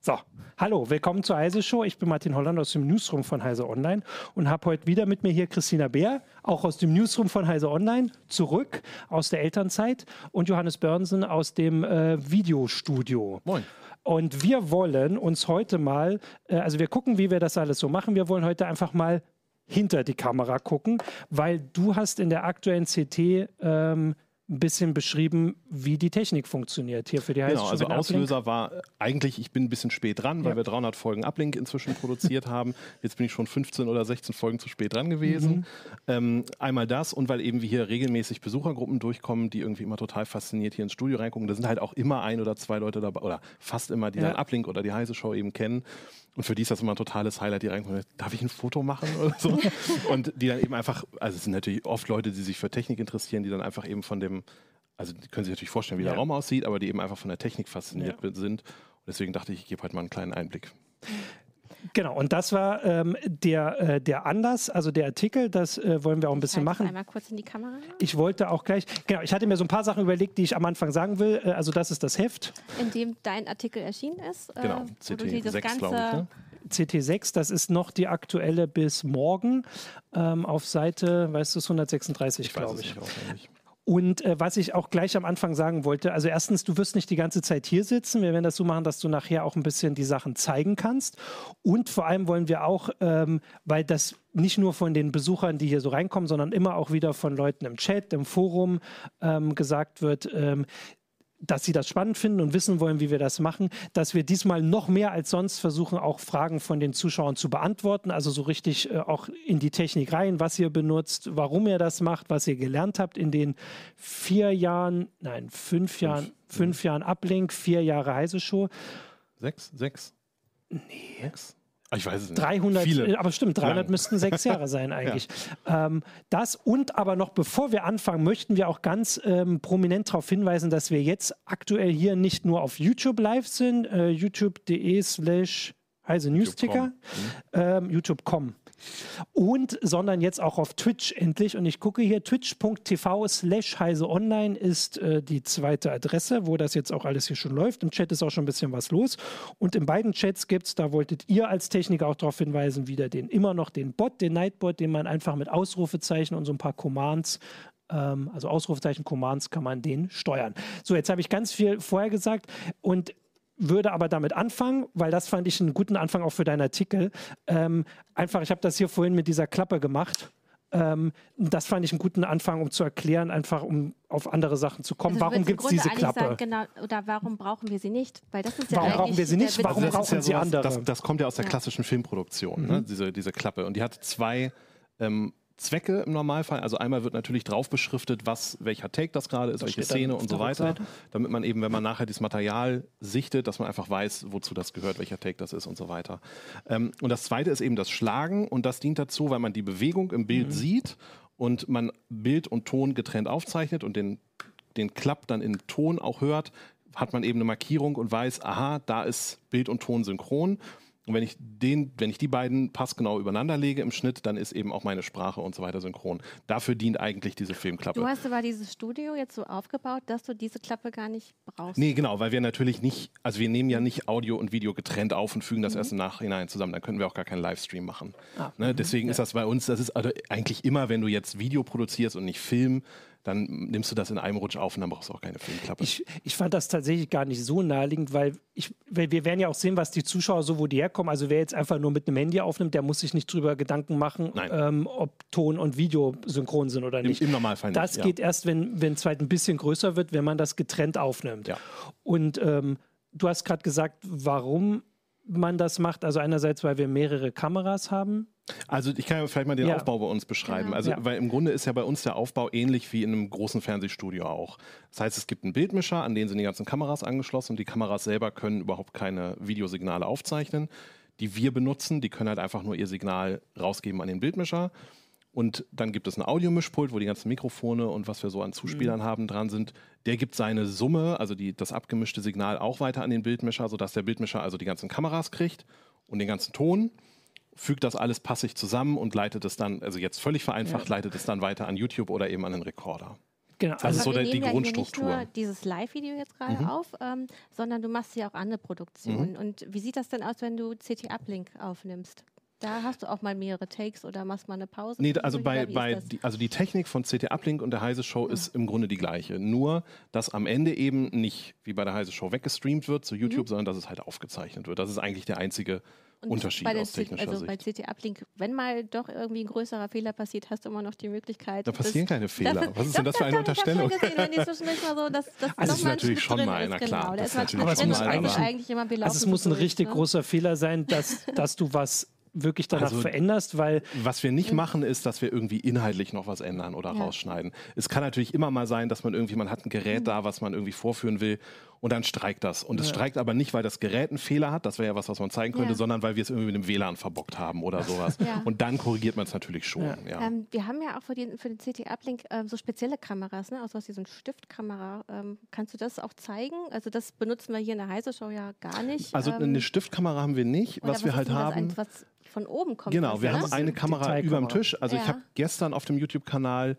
So, hallo, willkommen zur Heise Show. Ich bin Martin Holland aus dem Newsroom von Heise Online und habe heute wieder mit mir hier Christina Beer, auch aus dem Newsroom von Heise Online, zurück aus der Elternzeit, und Johannes Börnsen aus dem Videostudio. Moin. Und wir wollen uns heute mal, also wir gucken, wie wir das alles so machen. Wir wollen heute einfach mal hinter die Kamera gucken, weil du hast in der aktuellen CT ein bisschen beschrieben, wie die Technik funktioniert hier für die Heise Show. Genau, also Auslöser war eigentlich, ich bin ein bisschen spät dran, weil wir 300 Folgen Uplink inzwischen produziert haben. Jetzt bin ich schon 15 oder 16 Folgen zu spät dran gewesen. Einmal das und weil eben wir hier regelmäßig Besuchergruppen durchkommen, die irgendwie immer total fasziniert hier ins Studio reingucken. Da sind halt auch immer ein oder zwei Leute dabei, oder fast immer, die dann Uplink oder die Heise Show eben kennen. Und für die ist das immer ein totales Highlight, die reinkommen, darf ich ein Foto machen oder so? Und die dann eben einfach, also es sind natürlich oft Leute, die sich für Technik interessieren, die dann einfach eben von dem, also die können sich natürlich vorstellen, wie der Raum aussieht, aber die eben einfach von der Technik fasziniert sind. Und deswegen dachte ich, ich gebe heute mal einen kleinen Einblick. Genau, und das war der Anlass, also der Artikel, das wollen wir auch ein bisschen machen. Einmal kurz in die Kamera. Ich wollte auch gleich, genau, ich hatte mir so ein paar Sachen überlegt, die ich am Anfang sagen will. Also das ist das Heft. In dem dein Artikel erschienen ist. Genau, CT6, glaube ich. Ne? CT6, das ist noch die aktuelle bis morgen auf Seite, weißt du, 136, glaube ich. Und was ich auch gleich am Anfang sagen wollte, also erstens, du wirst nicht die ganze Zeit hier sitzen. Wir werden das so machen, dass du nachher auch ein bisschen die Sachen zeigen kannst. Und vor allem wollen wir auch, weil das nicht nur von den Besuchern, die hier so reinkommen, sondern immer auch wieder von Leuten im Chat, im Forum gesagt wird, dass sie das spannend finden und wissen wollen, wie wir das machen, dass wir diesmal noch mehr als sonst versuchen, auch Fragen von den Zuschauern zu beantworten, also so richtig auch in die Technik rein, was ihr benutzt, warum ihr das macht, was ihr gelernt habt in den 5 Jahren Uplink, 4 Jahre Heise Show. 6? Nee. 6? Ich weiß es nicht. 300, viele. Aber stimmt, 300 müssten 6 Jahre sein eigentlich. Das und aber noch bevor wir anfangen, möchten wir auch ganz prominent darauf hinweisen, dass wir jetzt aktuell hier nicht nur auf YouTube live sind, youtube.de/Heise-Newsticker, youtube.com. Und, sondern jetzt auch auf Twitch endlich. Und ich gucke hier, twitch.tv/Heise Online ist die zweite Adresse, wo das jetzt auch alles hier schon läuft. Im Chat ist auch schon ein bisschen was los. Und in beiden Chats gibt es, da wolltet ihr als Techniker auch darauf hinweisen, wieder immer noch den Bot, den Nightbot, den man einfach mit Ausrufezeichen und so ein paar Commands, also Ausrufezeichen, Commands, kann man den steuern. So, jetzt habe ich ganz viel vorher gesagt und würde aber damit anfangen, weil das fand ich einen guten Anfang auch für deinen Artikel. Einfach, ich habe das hier vorhin mit dieser Klappe gemacht. Das fand ich einen guten Anfang, um zu erklären, einfach um auf andere Sachen zu kommen. Also warum gibt es diese Klappe? Sagen, genau, oder warum brauchen wir sie nicht? Weil das ist ja warum brauchen wir sie nicht? Warum also brauchen sie andere? Das kommt ja aus der klassischen Filmproduktion, ne? diese Klappe. Und die hat 2 Zwecke im Normalfall. Also einmal wird natürlich drauf beschriftet, welcher Take das gerade ist, welche Szene und so weiter. Damit man eben, wenn man nachher dieses Material sichtet, dass man einfach weiß, wozu das gehört, welcher Take das ist und so weiter. Und das Zweite ist eben das Schlagen und das dient dazu, weil man die Bewegung im Bild sieht und man Bild und Ton getrennt aufzeichnet und den Klapp dann in Ton auch hört, hat man eben eine Markierung und weiß, aha, da ist Bild und Ton synchron. Und wenn ich die beiden passgenau übereinander lege im Schnitt, dann ist eben auch meine Sprache und so weiter synchron. Dafür dient eigentlich diese Filmklappe. Du hast aber dieses Studio jetzt so aufgebaut, dass du diese Klappe gar nicht brauchst. Nee, genau, weil wir natürlich nicht, also wir nehmen ja nicht Audio und Video getrennt auf und fügen das erst im Nachhinein zusammen. Dann könnten wir auch gar keinen Livestream machen. Deswegen ist das bei uns, das ist also eigentlich immer, wenn du jetzt Video produzierst und nicht Film, dann nimmst du das in einem Rutsch auf und dann brauchst du auch keine Filmklappe. Ich fand das tatsächlich gar nicht so naheliegend, weil wir werden ja auch sehen, was die Zuschauer so, wo die herkommen. Also wer jetzt einfach nur mit einem Handy aufnimmt, der muss sich nicht drüber Gedanken machen, ob Ton und Video synchron sind oder nicht. Im Normalfall nicht. Das geht erst, wenn es halt ein bisschen größer wird, wenn man das getrennt aufnimmt. Ja. Und du hast gerade gesagt, warum man das macht. Also einerseits, weil wir mehrere Kameras haben. Also ich kann ja vielleicht mal den Aufbau bei uns beschreiben. Genau. Also weil im Grunde ist ja bei uns der Aufbau ähnlich wie in einem großen Fernsehstudio auch. Das heißt, es gibt einen Bildmischer, an den sind die ganzen Kameras angeschlossen und die Kameras selber können überhaupt keine Videosignale aufzeichnen, die wir benutzen. Die können halt einfach nur ihr Signal rausgeben an den Bildmischer. Und dann gibt es ein Audiomischpult, wo die ganzen Mikrofone und was wir so an Zuspielern haben dran sind. Der gibt seine Summe, also das abgemischte Signal auch weiter an den Bildmischer, sodass der Bildmischer also die ganzen Kameras kriegt und den ganzen Ton, fügt das alles passig zusammen und leitet es dann, also jetzt völlig vereinfacht, leitet es dann weiter an YouTube oder eben an den Rekorder. Genau. Das ist so die Grundstruktur. Ja nicht nur dieses Live-Video jetzt gerade auf, sondern du machst ja auch andere Produktionen. Und wie sieht das denn aus, wenn du CT Uplink aufnimmst? Da hast du auch mal mehrere Takes oder machst mal eine Pause? Nee, also die Technik von CT Uplink und der Heise Show ist im Grunde die gleiche. Nur, dass am Ende eben nicht wie bei der Heise Show weggestreamt wird zu YouTube, sondern dass es halt aufgezeichnet wird. Das ist eigentlich der einzige Unterschied aus technischer Sicht. Bei CT Uplink, wenn mal doch irgendwie ein größerer Fehler passiert, hast du immer noch die Möglichkeit. Da passieren keine Fehler. Was ist denn das für eine Unterstellung? Also es ist natürlich schon mal einer, klar. Aber es muss eigentlich immer belaufen. Also es muss ein richtig großer Fehler sein, dass du was wirklich danach veränderst, weil... Was wir nicht machen, ist, dass wir irgendwie inhaltlich noch was ändern oder rausschneiden. Es kann natürlich immer mal sein, dass man hat ein Gerät da, was man irgendwie vorführen will und dann streikt das. Und es streikt aber nicht, weil das Gerät einen Fehler hat, das wäre ja was man zeigen könnte, sondern weil wir es irgendwie mit dem WLAN verbockt haben oder sowas. Und dann korrigiert man es natürlich schon. Ja. Wir haben ja auch für den CT Uplink so spezielle Kameras, ne? Aus dieser Stiftkamera. Kannst du das auch zeigen? Also das benutzen wir hier in der Heise Show ja gar nicht. Also eine Stiftkamera haben wir nicht. Was wir halt haben... Was von oben kommt. Genau, wir haben eine Kamera über dem Tisch. Also ich habe gestern auf dem YouTube-Kanal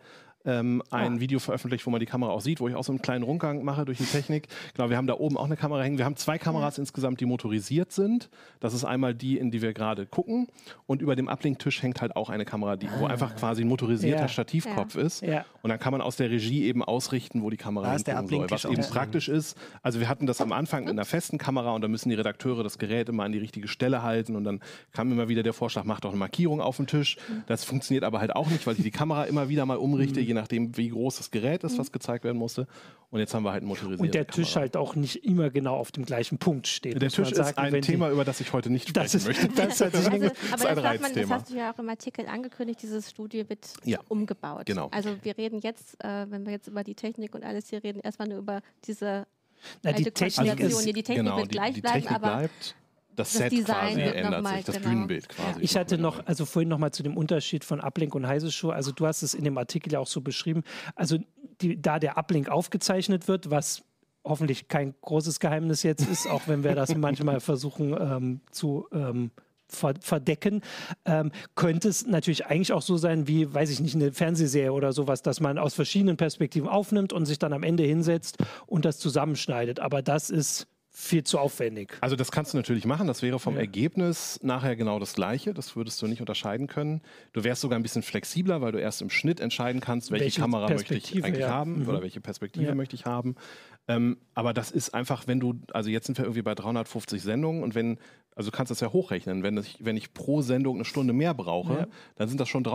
ein Video veröffentlicht, wo man die Kamera auch sieht, wo ich auch so einen kleinen Rundgang mache durch die Technik. Genau, wir haben da oben auch eine Kamera hängen. Wir haben 2 Kameras insgesamt, die motorisiert sind. Das ist einmal die, in die wir gerade gucken. Und über dem Uplink-Tisch hängt halt auch eine Kamera, wo einfach quasi ein motorisierter Stativkopf ist. Ja. Und dann kann man aus der Regie eben ausrichten, wo die Kamera hingucken soll. Was eben praktisch ist. Also wir hatten das am Anfang mit einer festen Kamera und da müssen die Redakteure das Gerät immer an die richtige Stelle halten. Und dann kam immer wieder der Vorschlag, mach doch eine Markierung auf den Tisch. Das funktioniert aber halt auch nicht, weil ich die Kamera immer wieder mal umrichte, je nachdem, wie groß das Gerät ist, was gezeigt werden musste. Und jetzt haben wir halt einen motorisierten Und der Tisch halt auch nicht immer genau auf dem gleichen Punkt steht. Der Tisch ist ein Thema, über das ich heute nicht sprechen möchte. Das ist ein Reizthema. Das hast du ja auch im Artikel angekündigt, dieses Studio wird umgebaut. Genau. Also wir reden jetzt, wenn wir jetzt über die Technik und alles hier reden, erstmal nur über diese die Technik wird gleich bleiben, aber... Das Set quasi ändert sich, das Bühnenbild quasi. Ich hatte noch, also vorhin noch mal zu dem Unterschied von Uplink und Heise Show, also du hast es in dem Artikel ja auch so beschrieben, also da der Uplink aufgezeichnet wird, hoffentlich kein großes Geheimnis jetzt ist, auch wenn wir das manchmal versuchen zu verdecken, könnte es natürlich eigentlich auch so sein wie, weiß ich nicht, eine Fernsehserie oder sowas, dass man aus verschiedenen Perspektiven aufnimmt und sich dann am Ende hinsetzt und das zusammenschneidet. Aber das ist viel zu aufwendig. Also das kannst du natürlich machen, das wäre vom Ergebnis nachher genau das Gleiche, das würdest du nicht unterscheiden können. Du wärst sogar ein bisschen flexibler, weil du erst im Schnitt entscheiden kannst, welche Kamera möchte ich eigentlich haben oder welche Perspektive möchte ich haben. Aber das ist einfach, also jetzt sind wir irgendwie bei 350 Sendungen und also du kannst das ja hochrechnen, wenn ich pro Sendung eine Stunde mehr brauche, dann sind das schon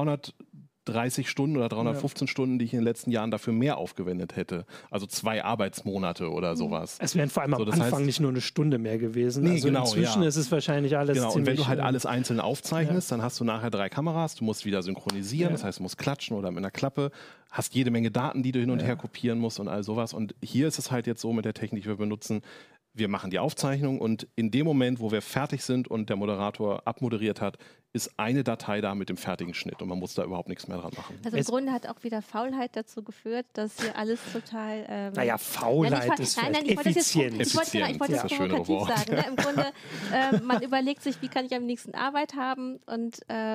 330 Stunden oder 315 Stunden, die ich in den letzten Jahren dafür mehr aufgewendet hätte. Also 2 Arbeitsmonate oder sowas. Es wären vor allem am Anfang nicht nur eine Stunde mehr gewesen. Nee, also inzwischen ist es wahrscheinlich alles ziemlich... Und wenn du halt alles einzeln aufzeichnest, dann hast du nachher 3 Kameras, du musst wieder synchronisieren, das heißt, du musst klatschen oder mit einer Klappe, hast jede Menge Daten, die du hin und her kopieren musst und all sowas. Und hier ist es halt jetzt so mit der Technik, die wir benutzen, wir machen die Aufzeichnung und in dem Moment, wo wir fertig sind und der Moderator abmoderiert hat, ist eine Datei da mit dem fertigen Schnitt und man muss da überhaupt nichts mehr dran machen. Also im Grunde hat auch wieder Faulheit dazu geführt, dass hier alles total... naja, Faulheit ist effizient. Ich wollte das provokativ sagen. Ne? Im Grunde, man überlegt sich, wie kann ich am nächsten Arbeit haben und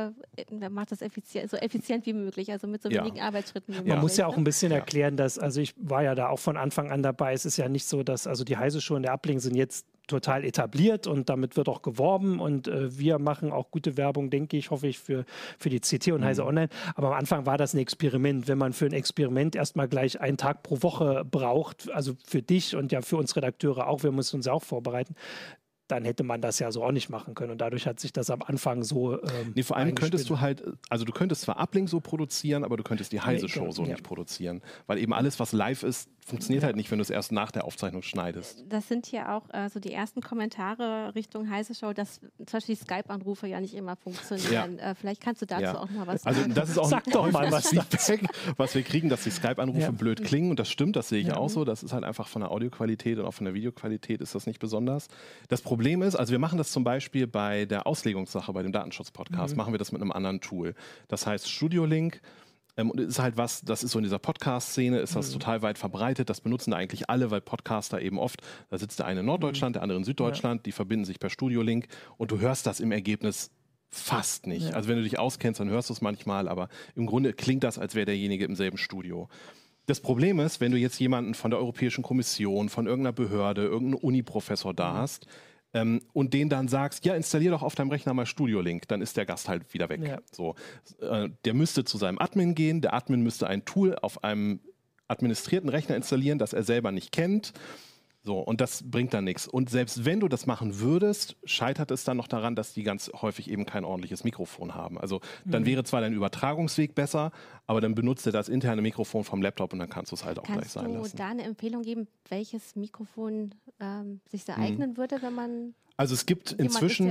macht das so effizient wie möglich, also mit so wenigen Arbeitsschritten wie möglich. Man muss ja auch ein bisschen erklären, dass, also ich war ja da auch von Anfang an dabei, es ist ja nicht so, dass, also die Heise Show und der Uplink sind jetzt total etabliert und damit wird auch geworben und wir machen auch gute Werbung, denke ich, hoffe ich, für die CT und Heise Online. Aber am Anfang war das ein Experiment. Wenn man für ein Experiment erstmal gleich einen Tag pro Woche braucht, also für dich und ja für uns Redakteure auch, wir müssen uns ja auch vorbereiten, dann hätte man das ja so auch nicht machen können. Und dadurch hat sich das am Anfang so vor allem könntest du halt, also du könntest zwar Uplink so produzieren, aber du könntest die Heise Show so nicht produzieren. Weil eben alles, was live ist, funktioniert halt nicht, wenn du es erst nach der Aufzeichnung schneidest. Das sind hier auch so die ersten Kommentare Richtung Heise Show, dass zum Beispiel die Skype-Anrufe ja nicht immer funktionieren. Vielleicht kannst du dazu auch mal was sagen. Also das ist auch was Feedback, was wir kriegen, dass die Skype-Anrufe blöd klingen und das stimmt, das sehe ich auch so. Das ist halt einfach von der Audioqualität und auch von der Videoqualität ist das nicht besonders. Das Problem ist, also wir machen das zum Beispiel bei der Auslegungssache, bei dem Datenschutz-Podcast, machen wir das mit einem anderen Tool. Das heißt Studio Link. Und ist halt das ist so in dieser Podcast-Szene, ist das total weit verbreitet. Das benutzen da eigentlich alle, weil Podcaster eben oft, da sitzt der eine in Norddeutschland, der andere in Süddeutschland, die verbinden sich per Studio-Link und du hörst das im Ergebnis fast nicht. Also wenn du dich auskennst, dann hörst du es manchmal, aber im Grunde klingt das, als wäre derjenige im selben Studio. Das Problem ist, wenn du jetzt jemanden von der Europäischen Kommission, von irgendeiner Behörde, irgendeinen Uni-Professor da hast und denen dann sagst, ja, installier doch auf deinem Rechner mal Studio Link, dann ist der Gast halt wieder weg. Ja. So, der müsste zu seinem Admin gehen, der Admin müsste ein Tool auf einem administrierten Rechner installieren, das er selber nicht kennt. So, und das bringt dann nichts. Und selbst wenn du das machen würdest, scheitert es dann noch daran, dass die ganz häufig eben kein ordentliches Mikrofon haben. Also dann wäre zwar dein Übertragungsweg besser, aber dann benutzt er das interne Mikrofon vom Laptop und dann kannst du es halt auch gleich sein lassen. Kannst du da eine Empfehlung geben, welches Mikrofon sich sehr eignen würde, wenn man... Also es gibt inzwischen,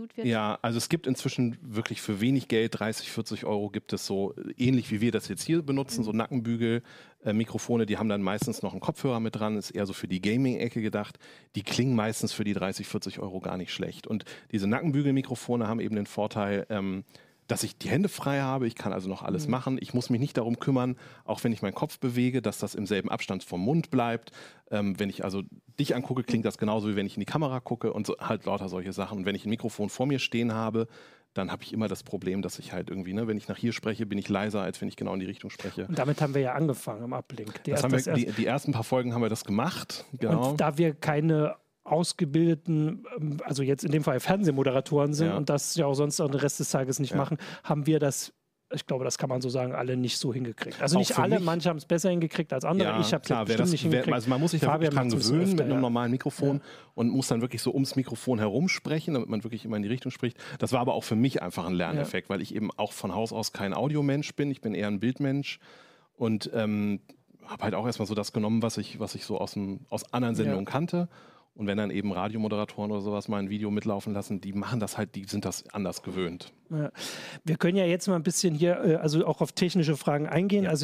also es gibt inzwischen wirklich für wenig Geld, 30, 40 Euro gibt es so, ähnlich wie wir das jetzt hier benutzen, so Nackenbügel, Mikrofone, die haben dann meistens noch einen Kopfhörer mit dran, ist eher so für die Gaming-Ecke gedacht. Die klingen meistens für die 30, 40 Euro gar nicht schlecht. Und diese Nackenbügel-Mikrofone haben eben den Vorteil, dass ich die Hände frei habe, ich kann also noch alles machen. Ich muss mich nicht darum kümmern, auch wenn ich meinen Kopf bewege, dass das im selben Abstand vom Mund bleibt. Wenn ich also dich angucke, klingt das genauso, wie wenn ich in die Kamera gucke und so, halt lauter solche Sachen. Und wenn ich ein Mikrofon vor mir stehen habe, dann habe ich immer das Problem, dass ich halt irgendwie, wenn ich nach hier spreche, bin ich leiser, als wenn ich genau in die Richtung spreche. Und damit haben wir ja angefangen im Uplink. Die ersten paar Folgen haben wir das gemacht. Genau. Und da wir keine ausgebildeten, also jetzt in dem Fall Fernsehmoderatoren sind und das ja auch sonst auch den Rest des Tages nicht machen, haben wir das, ich glaube, das kann man so sagen, alle nicht so hingekriegt. Also nicht alle, manche haben es besser hingekriegt als andere. Ich habe es bestimmt nicht hingekriegt. Also man muss sich da wirklich dran gewöhnen mit einem normalen Mikrofon und muss dann wirklich so ums Mikrofon herum sprechen, damit man wirklich immer in die Richtung spricht. Das war aber auch für mich einfach ein Lerneffekt, weil ich eben auch von Haus aus kein Audiomensch bin. Ich bin eher ein Bildmensch und habe halt auch erstmal so das genommen, was ich so aus anderen Sendungen kannte. Und wenn dann eben Radiomoderatoren oder sowas mal ein Video mitlaufen lassen, die machen das halt, die sind das anders gewöhnt. Ja. Wir können ja jetzt mal ein bisschen hier, also auch auf technische Fragen eingehen. Ja. Also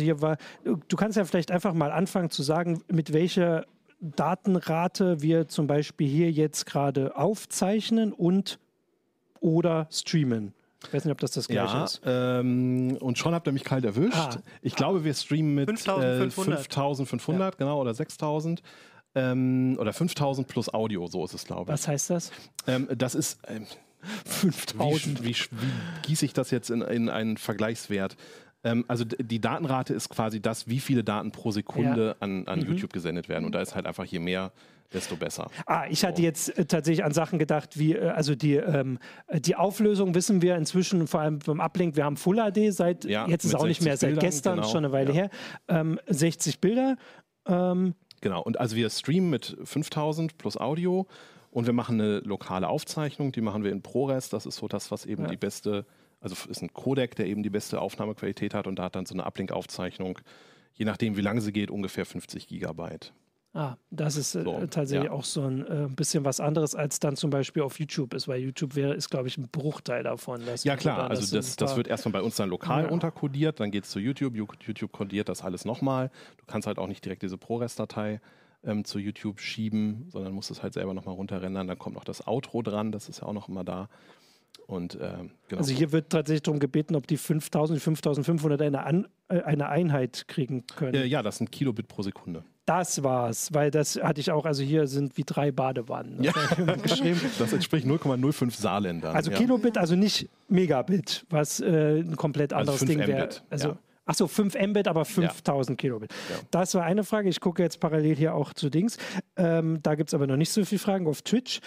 du kannst ja vielleicht einfach mal anfangen zu sagen, mit welcher Datenrate wir zum Beispiel hier jetzt gerade aufzeichnen oder streamen. Ich weiß nicht, ob das Gleiche ist. Und schon habt ihr mich kalt erwischt. Ich glaube, wir streamen mit 5500, genau, oder 6000. Oder 5000 plus Audio, so ist es, glaube ich. Was heißt das? Das ist 5000. Wie gieße ich das jetzt in einen Vergleichswert? Also die Datenrate ist quasi das, wie viele Daten pro Sekunde an YouTube gesendet werden. Und da ist halt einfach, je mehr, desto besser. Ich hatte jetzt tatsächlich an Sachen gedacht, wie also die Auflösung wissen wir inzwischen, vor allem beim Uplink, wir haben Full HD jetzt ist es auch nicht mehr, seit gestern, schon eine Weile her, 60 Bilder. Genau, und also wir streamen mit 5000 plus Audio und wir machen eine lokale Aufzeichnung, die machen wir in ProRes, das ist so das, was eben die beste, also ist ein Codec, der eben die beste Aufnahmequalität hat und da hat dann so eine Uplink-Aufzeichnung, je nachdem wie lange sie geht, ungefähr 50 Gigabyte. Das ist tatsächlich auch so ein bisschen was anderes, als dann zum Beispiel auf YouTube ist, weil YouTube ist, glaube ich, ein Bruchteil davon. Ja klar, also das wird erstmal bei uns dann lokal unterkodiert, dann geht es zu YouTube, YouTube kodiert das alles nochmal. Du kannst halt auch nicht direkt diese ProRes-Datei zu YouTube schieben, sondern musst es halt selber nochmal runterrendern. Dann kommt noch das Outro dran, das ist ja auch noch immer da. Und, genau. Also hier wird tatsächlich darum gebeten, ob die 5000, 5500 eine Einheit kriegen können. Ja, das sind Kilobit pro Sekunde. Das war's, weil das hatte ich auch, also hier sind wie 3 Badewannen. Geschrieben. Das entspricht 0,05 Saarländern. Also Kilobit, also nicht Megabit, was ein komplett anderes Ding wäre. Also, Achso, 5 Mbit, aber 5000 Kilobit. Ja. Das war eine Frage. Ich gucke jetzt parallel hier auch zu Dings. Da gibt es aber noch nicht so viele Fragen auf Twitch.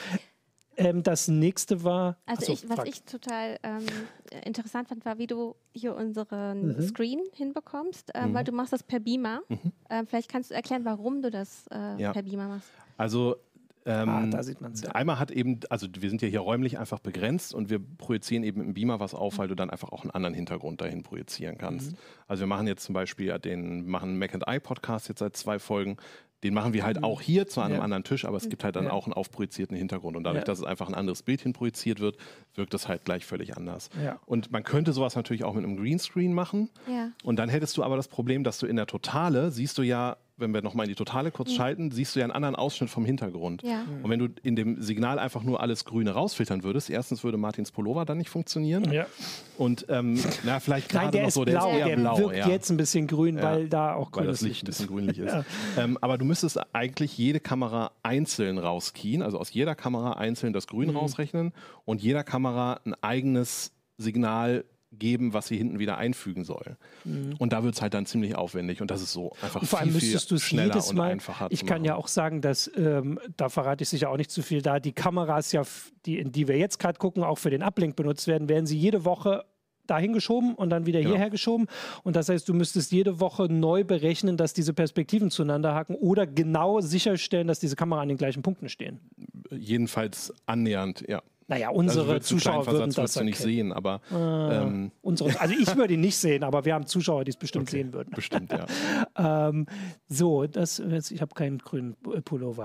Das nächste war... Also was ich total interessant fand, war, wie du hier unseren Screen hinbekommst, weil du machst das per Beamer. Vielleicht kannst du erklären, warum du das per Beamer machst. Also da sieht man's, einmal hat eben, also wir sind ja hier räumlich einfach begrenzt und wir projizieren eben im Beamer was auf, weil du dann einfach auch einen anderen Hintergrund dahin projizieren kannst. Also wir machen jetzt zum Beispiel machen Mac & I Podcast jetzt seit 2 Folgen. Den machen wir halt auch hier zu einem anderen Tisch, aber es gibt halt dann auch einen aufprojizierten Hintergrund. Und dadurch, dass es einfach ein anderes Bild hinprojiziert wird, wirkt das halt gleich völlig anders. Ja. Und man könnte sowas natürlich auch mit einem Greenscreen machen. Ja. Und dann hättest du aber das Problem, dass du in der Totale siehst du ja, wenn wir nochmal in die Totale kurz schalten, siehst du ja einen anderen Ausschnitt vom Hintergrund. Ja. Und wenn du in dem Signal einfach nur alles Grüne rausfiltern würdest, erstens würde Martins Pullover dann nicht funktionieren. Ja. Und vielleicht gerade noch so, der ist eher blau. Der wirkt jetzt ein bisschen grün, weil da auch grünes Licht ein bisschen grünlich ist. Aber du müsstest eigentlich jede Kamera einzeln rauskien, also aus jeder Kamera einzeln das Grün rausrechnen und jeder Kamera ein eigenes Signal geben, was sie hinten wieder einfügen soll. Und da wird es halt dann ziemlich aufwendig und das ist so einfach vor allem viel schneller und einfacher. Ich kann ja auch sagen, dass, da verrate ich sicher auch nicht zu viel, da die Kameras ja, in die wir jetzt gerade gucken, auch für den Uplink benutzt werden sie jede Woche dahin geschoben und dann wieder hierher geschoben. Und das heißt, du müsstest jede Woche neu berechnen, dass diese Perspektiven zueinander haken oder genau sicherstellen, dass diese Kamera an den gleichen Punkten stehen. Jedenfalls annähernd, ja. Naja, unsere Zuschauer würden das nicht sehen, aber also ich würde ihn nicht sehen, aber wir haben Zuschauer, die es bestimmt sehen würden. Bestimmt, ja. Ich habe keinen grünen Pullover.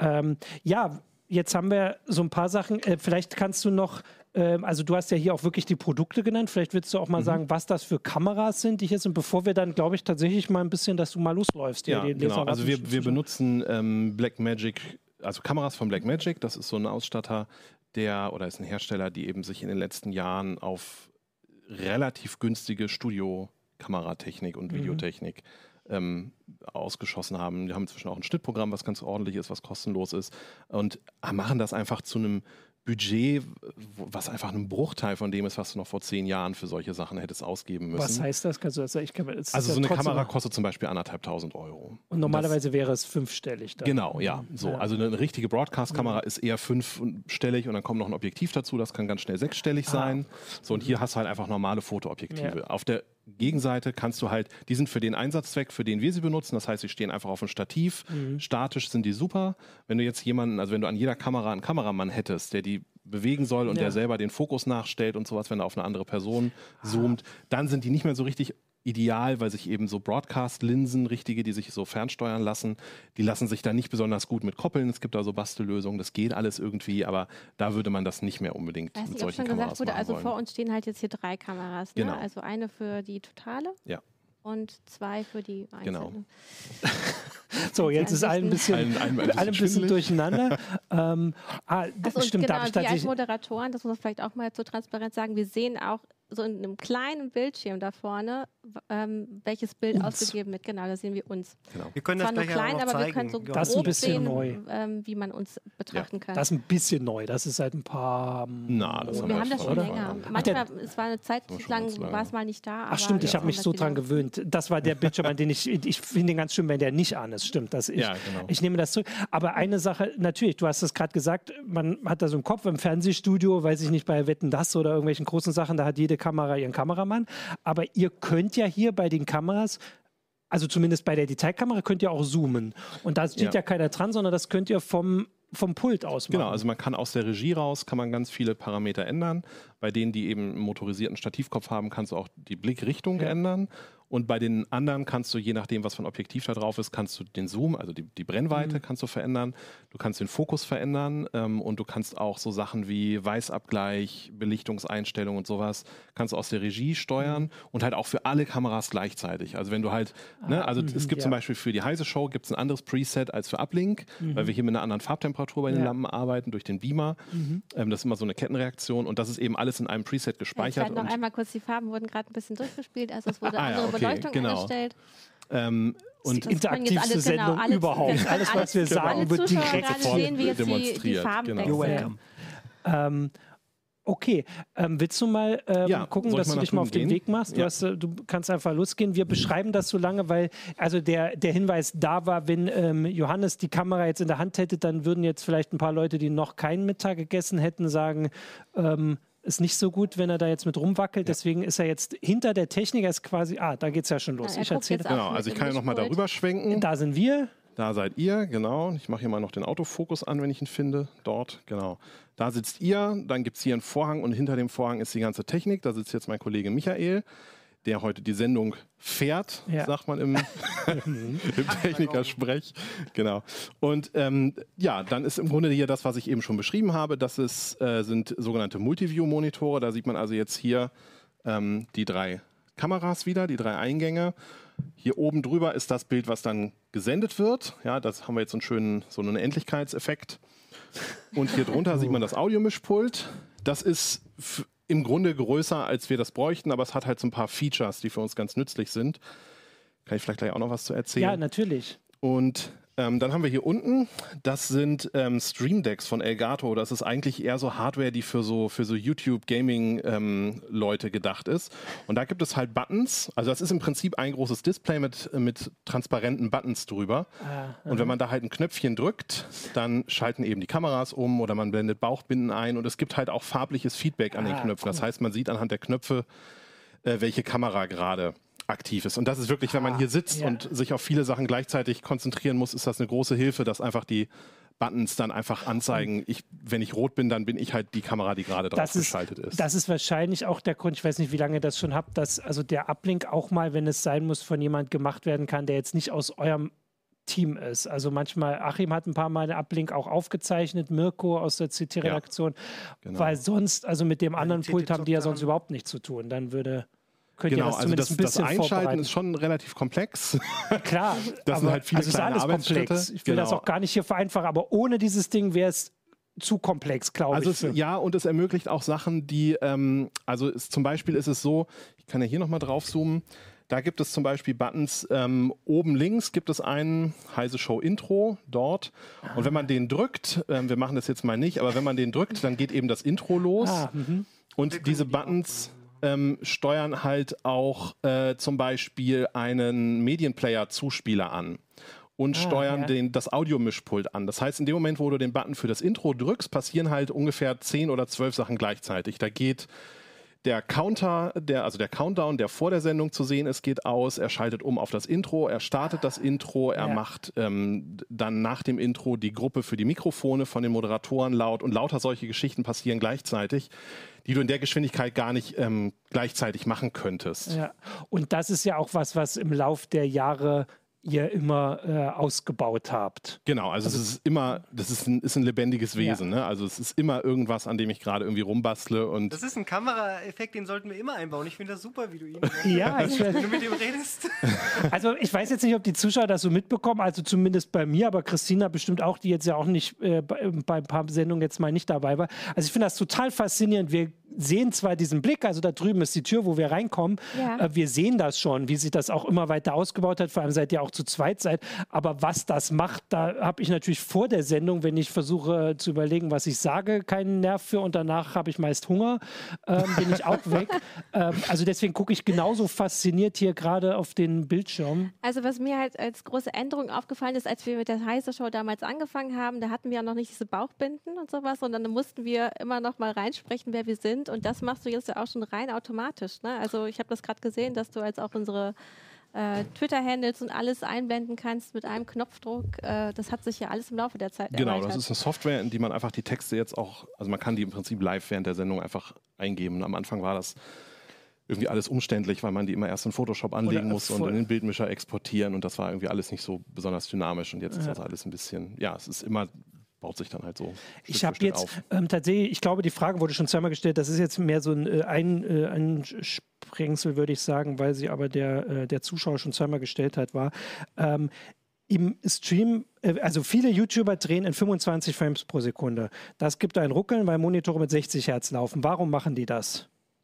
Jetzt haben wir so ein paar Sachen. Vielleicht kannst du noch, also du hast ja hier auch wirklich die Produkte genannt. Vielleicht willst du auch mal sagen, was das für Kameras sind, die hier sind, bevor wir dann, glaube ich, tatsächlich mal ein bisschen, dass du mal losläufst. Ja, genau. Also wir benutzen Blackmagic, also Kameras von Blackmagic. Das ist so ein Ausstatter, ist ein Hersteller, die eben sich in den letzten Jahren auf relativ günstige Studiokameratechnik und Videotechnik ausgeschossen haben. Die haben inzwischen auch ein Schnittprogramm, was ganz ordentlich ist, was kostenlos ist und machen das einfach zu einem Budget, was einfach ein Bruchteil von dem ist, was du noch vor 10 Jahren für solche Sachen hättest ausgeben müssen. Was heißt das? Kannst du das sagen? Also so eine Kamera kostet zum Beispiel 1.500 Euro. Und normalerweise wäre es 5-stellig. Dann. Genau, ja. So. Also eine richtige Broadcast-Kamera ist eher 5-stellig und dann kommt noch ein Objektiv dazu, das kann ganz schnell 6-stellig sein. So, und hier hast du halt einfach normale Fotoobjektive. Ja. Auf der Gegenseite kannst du halt, die sind für den Einsatzzweck, für den wir sie benutzen, das heißt, sie stehen einfach auf einem Stativ, statisch sind die super. Wenn du jetzt wenn du an jeder Kamera einen Kameramann hättest, der die bewegen soll und der selber den Fokus nachstellt und sowas, wenn er auf eine andere Person zoomt, dann sind die nicht mehr so richtig ideal, weil sich eben so Broadcast-Linsen, richtige, die sich so fernsteuern lassen, die lassen sich da nicht besonders gut mit koppeln. Es gibt da so Bastellösungen, das geht alles irgendwie, aber da würde man das nicht mehr unbedingt mit solchen Kameras machen wollen. Also vor uns stehen halt jetzt hier 3 Kameras, ne? Genau. Also eine für die Totale. Ja. Und 2 für die Einzelnen. Genau. So, jetzt ist ein bisschen durcheinander. Stimmt, genau, die als Moderatoren, das muss man vielleicht auch mal zur Transparenz sagen, wir sehen auch so in einem kleinen Bildschirm da vorne, welches Bild ausgegeben wird. Genau, da sehen wir uns. Genau. Wir können das nur klein, aber zeigen. Wir können so das grob sehen, wie man uns betrachten kann. Das ist ein bisschen neu. Das ist seit ein paar wir haben das schon länger. Manchmal, es war eine Zeit lang, war es mal nicht da. Ach stimmt, ich habe mich so dran gewöhnt. Das war der Bildschirm, an den ich finde den ganz schön, wenn der nicht an ist. Stimmt, ich nehme das zurück. Aber eine Sache, natürlich, du hast es gerade gesagt, man hat da so einen Kopf im Fernsehstudio, weiß ich nicht, bei Wetten, das oder irgendwelchen großen Sachen, da hat jede Kamera ihren Kameramann. Aber ihr könnt ja hier bei den Kameras, also zumindest bei der Detailkamera, könnt ihr auch zoomen. Und da steht ja keiner dran, sondern das könnt ihr vom Pult aus machen. Genau, also man kann aus der Regie raus, kann man ganz viele Parameter ändern. Bei denen, die eben einen motorisierten Stativkopf haben, kannst du auch die Blickrichtung ändern. Und bei den anderen kannst du, je nachdem, was für ein Objektiv da drauf ist, kannst du den Zoom, also die Brennweite kannst du verändern. Du kannst den Fokus verändern und du kannst auch so Sachen wie Weißabgleich, Belichtungseinstellung und sowas, kannst du aus der Regie steuern und halt auch für alle Kameras gleichzeitig. Also wenn du halt, es gibt zum Beispiel für die Heise Show gibt's ein anderes Preset als für Uplink, weil wir hier mit einer anderen Farbtemperatur bei den Lampen arbeiten, durch den Beamer. Das ist immer so eine Kettenreaktion und das ist eben alles in einem Preset gespeichert. Ich noch einmal kurz, die Farben wurden gerade ein bisschen durchgespielt, also es wurde andere Beleuchtung eingestellt. Und die interaktivste Sendung überhaupt. Alles, was wir sagen, wird direkt sehen, wie jetzt die Farben wechseln. Okay, willst du mal gucken, dass du dich mal auf den Weg machst? Du kannst einfach losgehen. Wir beschreiben das so lange, weil also der Hinweis da war, wenn Johannes die Kamera jetzt in der Hand hätte, dann würden jetzt vielleicht ein paar Leute, die noch keinen Mittag gegessen hätten, sagen, ist nicht so gut, wenn er da jetzt mit rumwackelt. Deswegen ist er jetzt hinter der Technik, er ist quasi, da geht es ja schon los. Ich erzähle. Genau, also ich kann ja nochmal darüber schwenken. Da sind wir. Da seid ihr, genau. Ich mache hier mal noch den Autofokus an, wenn ich ihn finde. Dort, genau. Da sitzt ihr, dann gibt es hier einen Vorhang und hinter dem Vorhang ist die ganze Technik. Da sitzt jetzt mein Kollege Michael, der heute die Sendung fährt, sagt man im Technikersprech. Genau. Und dann ist im Grunde hier das, was ich eben schon beschrieben habe. Das sind sogenannte Multiview-Monitore. Da sieht man also jetzt hier die 3 Kameras wieder, die 3 Eingänge. Hier oben drüber ist das Bild, was dann gesendet wird. Ja, das haben wir jetzt so einen Endlichkeitseffekt. Und hier drunter sieht man das Audiomischpult. Das ist im Grunde größer, als wir das bräuchten, aber es hat halt so ein paar Features, die für uns ganz nützlich sind. Kann ich vielleicht gleich auch noch was zu erzählen? Ja, natürlich. Und Dann haben wir hier unten, das sind Stream Decks von Elgato. Das ist eigentlich eher so Hardware, die für so YouTube-Gaming-Leute gedacht ist. Und da gibt es halt Buttons. Also das ist im Prinzip ein großes Display mit transparenten Buttons drüber. Und wenn man da halt ein Knöpfchen drückt, dann schalten eben die Kameras um oder man blendet Bauchbinden ein. Und es gibt halt auch farbliches Feedback an den Knöpfen. Das heißt, man sieht anhand der Knöpfe, welche Kamera gerade aktiv ist. Und das ist wirklich, wenn man hier sitzt und sich auf viele Sachen gleichzeitig konzentrieren muss, ist das eine große Hilfe, dass einfach die Buttons dann einfach anzeigen, wenn ich rot bin, dann bin ich halt die Kamera, die gerade drauf geschaltet ist. Das ist wahrscheinlich auch der Grund, ich weiß nicht, wie lange ihr das schon habt, dass also der Uplink auch mal, wenn es sein muss, von jemand gemacht werden kann, der jetzt nicht aus eurem Team ist. Also manchmal, Achim hat ein paar Mal einen Uplink auch aufgezeichnet, Mirko aus der CT-Redaktion, weil sonst, also mit dem anderen Pult haben die ja sonst überhaupt nichts zu tun. Dann genau, also das Einschalten ist schon relativ komplex. Klar, das sind halt viele kleine Arbeitsschritte. Ich will das auch gar nicht hier vereinfachen, aber ohne dieses Ding wäre es zu komplex, glaube ich. Und es ermöglicht auch Sachen, die, zum Beispiel ist es so, ich kann ja hier nochmal drauf zoomen, da gibt es zum Beispiel Buttons, oben links gibt es einen Heise Show Intro dort. Und wenn man den drückt, wir machen das jetzt mal nicht, aber wenn man den drückt, dann geht eben das Intro los. Und diese Buttons steuern halt auch zum Beispiel einen Medienplayer-Zuspieler an und steuern das Audiomischpult an. Das heißt, in dem Moment, wo du den Button für das Intro drückst, passieren halt ungefähr 10 oder 12 Sachen gleichzeitig. Da geht der Counter, der Countdown, der vor der Sendung zu sehen ist, geht aus. Er schaltet um auf das Intro, er startet das Intro, er macht dann nach dem Intro die Gruppe für die Mikrofone von den Moderatoren laut und lauter solche Geschichten passieren gleichzeitig, die du in der Geschwindigkeit gar nicht gleichzeitig machen könntest. Ja. Und das ist ja auch was im Lauf der Jahre ihr immer ausgebaut habt. Genau, also es ist immer, das ist ein lebendiges Wesen. Ne? Also es ist immer irgendwas, an dem ich gerade irgendwie rumbastle. Und das ist ein Kameraeffekt, den sollten wir immer einbauen. Ich finde das super, wie du ihn wenn du mit ihm redest. Also ich weiß jetzt nicht, ob die Zuschauer das so mitbekommen, also zumindest bei mir, aber Christina bestimmt auch, die jetzt ja auch nicht bei ein paar Sendungen jetzt mal nicht dabei war. Also ich finde das total faszinierend. Wir sehen zwar diesen Blick, also da drüben ist die Tür, wo wir reinkommen. Wir sehen das schon, wie sich das auch immer weiter ausgebaut hat. Vor allem seid ihr auch zu zweit seid. Aber was das macht, da habe ich natürlich vor der Sendung, wenn ich versuche zu überlegen, was ich sage, keinen Nerv für und danach habe ich meist Hunger, bin ich auch weg. Also deswegen gucke ich genauso fasziniert hier gerade auf den Bildschirm. Also was mir halt als große Änderung aufgefallen ist, als wir mit der Heise Show damals angefangen haben, da hatten wir ja noch nicht diese Bauchbinden und sowas, sondern da mussten wir immer noch mal reinsprechen, wer wir sind. Und das machst du jetzt ja auch schon rein automatisch. Ne? Also ich habe das gerade gesehen, dass du jetzt auch unsere Twitter-Handles und alles einblenden kannst mit einem Knopfdruck. Das hat sich ja alles im Laufe der Zeit erweitert. Genau, das ist eine Software, in die man einfach die Texte jetzt auch, also man kann die im Prinzip live während der Sendung einfach eingeben. Am Anfang war das irgendwie alles umständlich, weil man die immer erst in Photoshop anlegen musste und in den Bildmischer exportieren und das war irgendwie alles nicht so besonders dynamisch und jetzt ist das alles ein bisschen, es ist immer, baut sich dann halt so. Ich habe jetzt tatsächlich, ich glaube, die Frage wurde schon zweimal gestellt, das ist jetzt mehr so ein Sprengsel, würde ich sagen, weil sie aber der Zuschauer schon zweimal gestellt hat, war, im Stream, also viele YouTuber drehen in 25 Frames pro Sekunde. Das gibt ein Ruckeln, weil Monitore mit 60 Hertz laufen. Warum machen die das?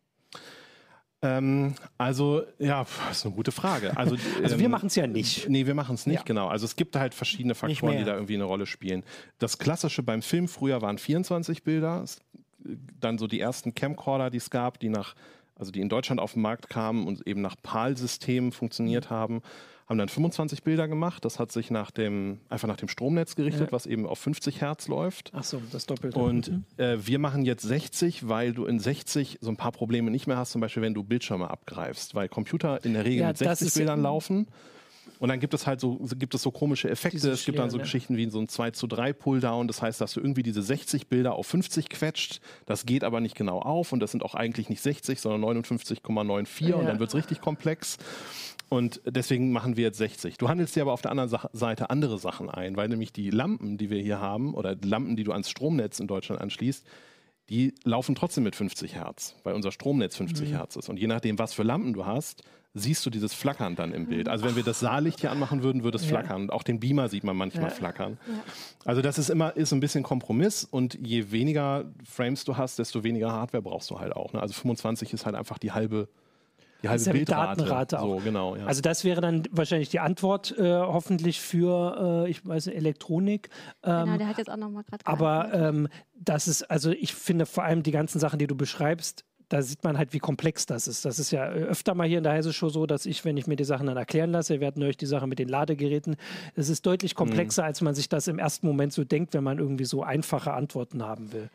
Das ist eine gute Frage. Also wir machen es ja nicht. Nee, wir machen es nicht, genau. Also es gibt halt verschiedene Faktoren, die da irgendwie eine Rolle spielen. Das Klassische beim Film früher waren 24 Bilder. Dann so die ersten Camcorder, die es gab, die in Deutschland auf den Markt kamen und eben nach PAL-Systemen funktioniert haben dann 25 Bilder gemacht. Das hat sich einfach nach dem Stromnetz gerichtet, was eben auf 50 Hertz läuft. Ach so, das Doppelte. Und wir machen jetzt 60, weil du in 60 so ein paar Probleme nicht mehr hast, zum Beispiel wenn du Bildschirme abgreifst, weil Computer in der Regel mit 60 Bildern laufen. Und dann gibt es halt so komische Effekte. Es gibt dann so Geschichten wie so ein 2:3 Pulldown. Das heißt, dass du irgendwie diese 60 Bilder auf 50 quetscht. Das geht aber nicht genau auf. Und das sind auch eigentlich nicht 60, sondern 59,94. Und dann wird es richtig komplex. Und deswegen machen wir jetzt 60. Du handelst dir aber auf der anderen Seite andere Sachen ein, weil nämlich die Lampen, die wir hier haben, oder die Lampen, die du ans Stromnetz in Deutschland anschließt, die laufen trotzdem mit 50 Hertz, weil unser Stromnetz 50 Hertz ist. Und je nachdem, was für Lampen du hast, siehst du dieses Flackern dann im Bild. Also wenn wir das Saallicht hier anmachen würden, würde es flackern. Und auch den Beamer sieht man manchmal flackern. Ja. Also das ist ein bisschen Kompromiss. Und je weniger Frames du hast, desto weniger Hardware brauchst du halt auch. Ne? Also 25 ist halt einfach die halbe Die halbe Bildrate. Datenrate auch. So, genau, ja. Also das wäre dann wahrscheinlich die Antwort hoffentlich für, ich weiß nicht, Elektronik. Genau, der hat jetzt auch nochmal gerade aber das ist, also ich finde vor allem die ganzen Sachen, die du beschreibst, da sieht man halt, wie komplex das ist. Das ist ja öfter mal hier in der Heise Show so, dass wenn ich mir die Sachen dann erklären lasse, wir hatten euch die Sache mit den Ladegeräten, es ist deutlich komplexer, als man sich das im ersten Moment so denkt, wenn man irgendwie so einfache Antworten haben will.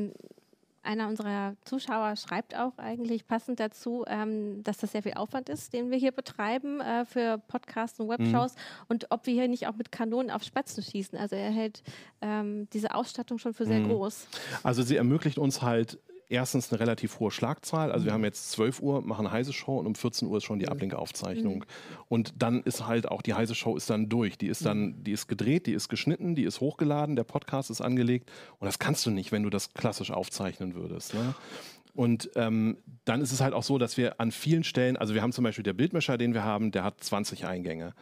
Einer unserer Zuschauer schreibt auch eigentlich passend dazu, dass das sehr viel Aufwand ist, den wir hier betreiben für Podcasts und Webshows und ob wir hier nicht auch mit Kanonen auf Spatzen schießen. Also er hält diese Ausstattung schon für sehr groß. Also sie ermöglicht uns halt erstens eine relativ hohe Schlagzahl. Also wir haben jetzt 12 Uhr, machen eine Heise Show und um 14 Uhr ist schon die Ablink-Aufzeichnung. Und dann ist halt auch, die Heise Show ist dann durch. Die ist gedreht, die ist geschnitten, die ist hochgeladen, der Podcast ist angelegt. Und das kannst du nicht, wenn du das klassisch aufzeichnen würdest. Ne? Und dann ist es halt auch so, dass wir an vielen Stellen, also wir haben zum Beispiel der Bildmischer, den wir haben, der hat 20 Eingänge.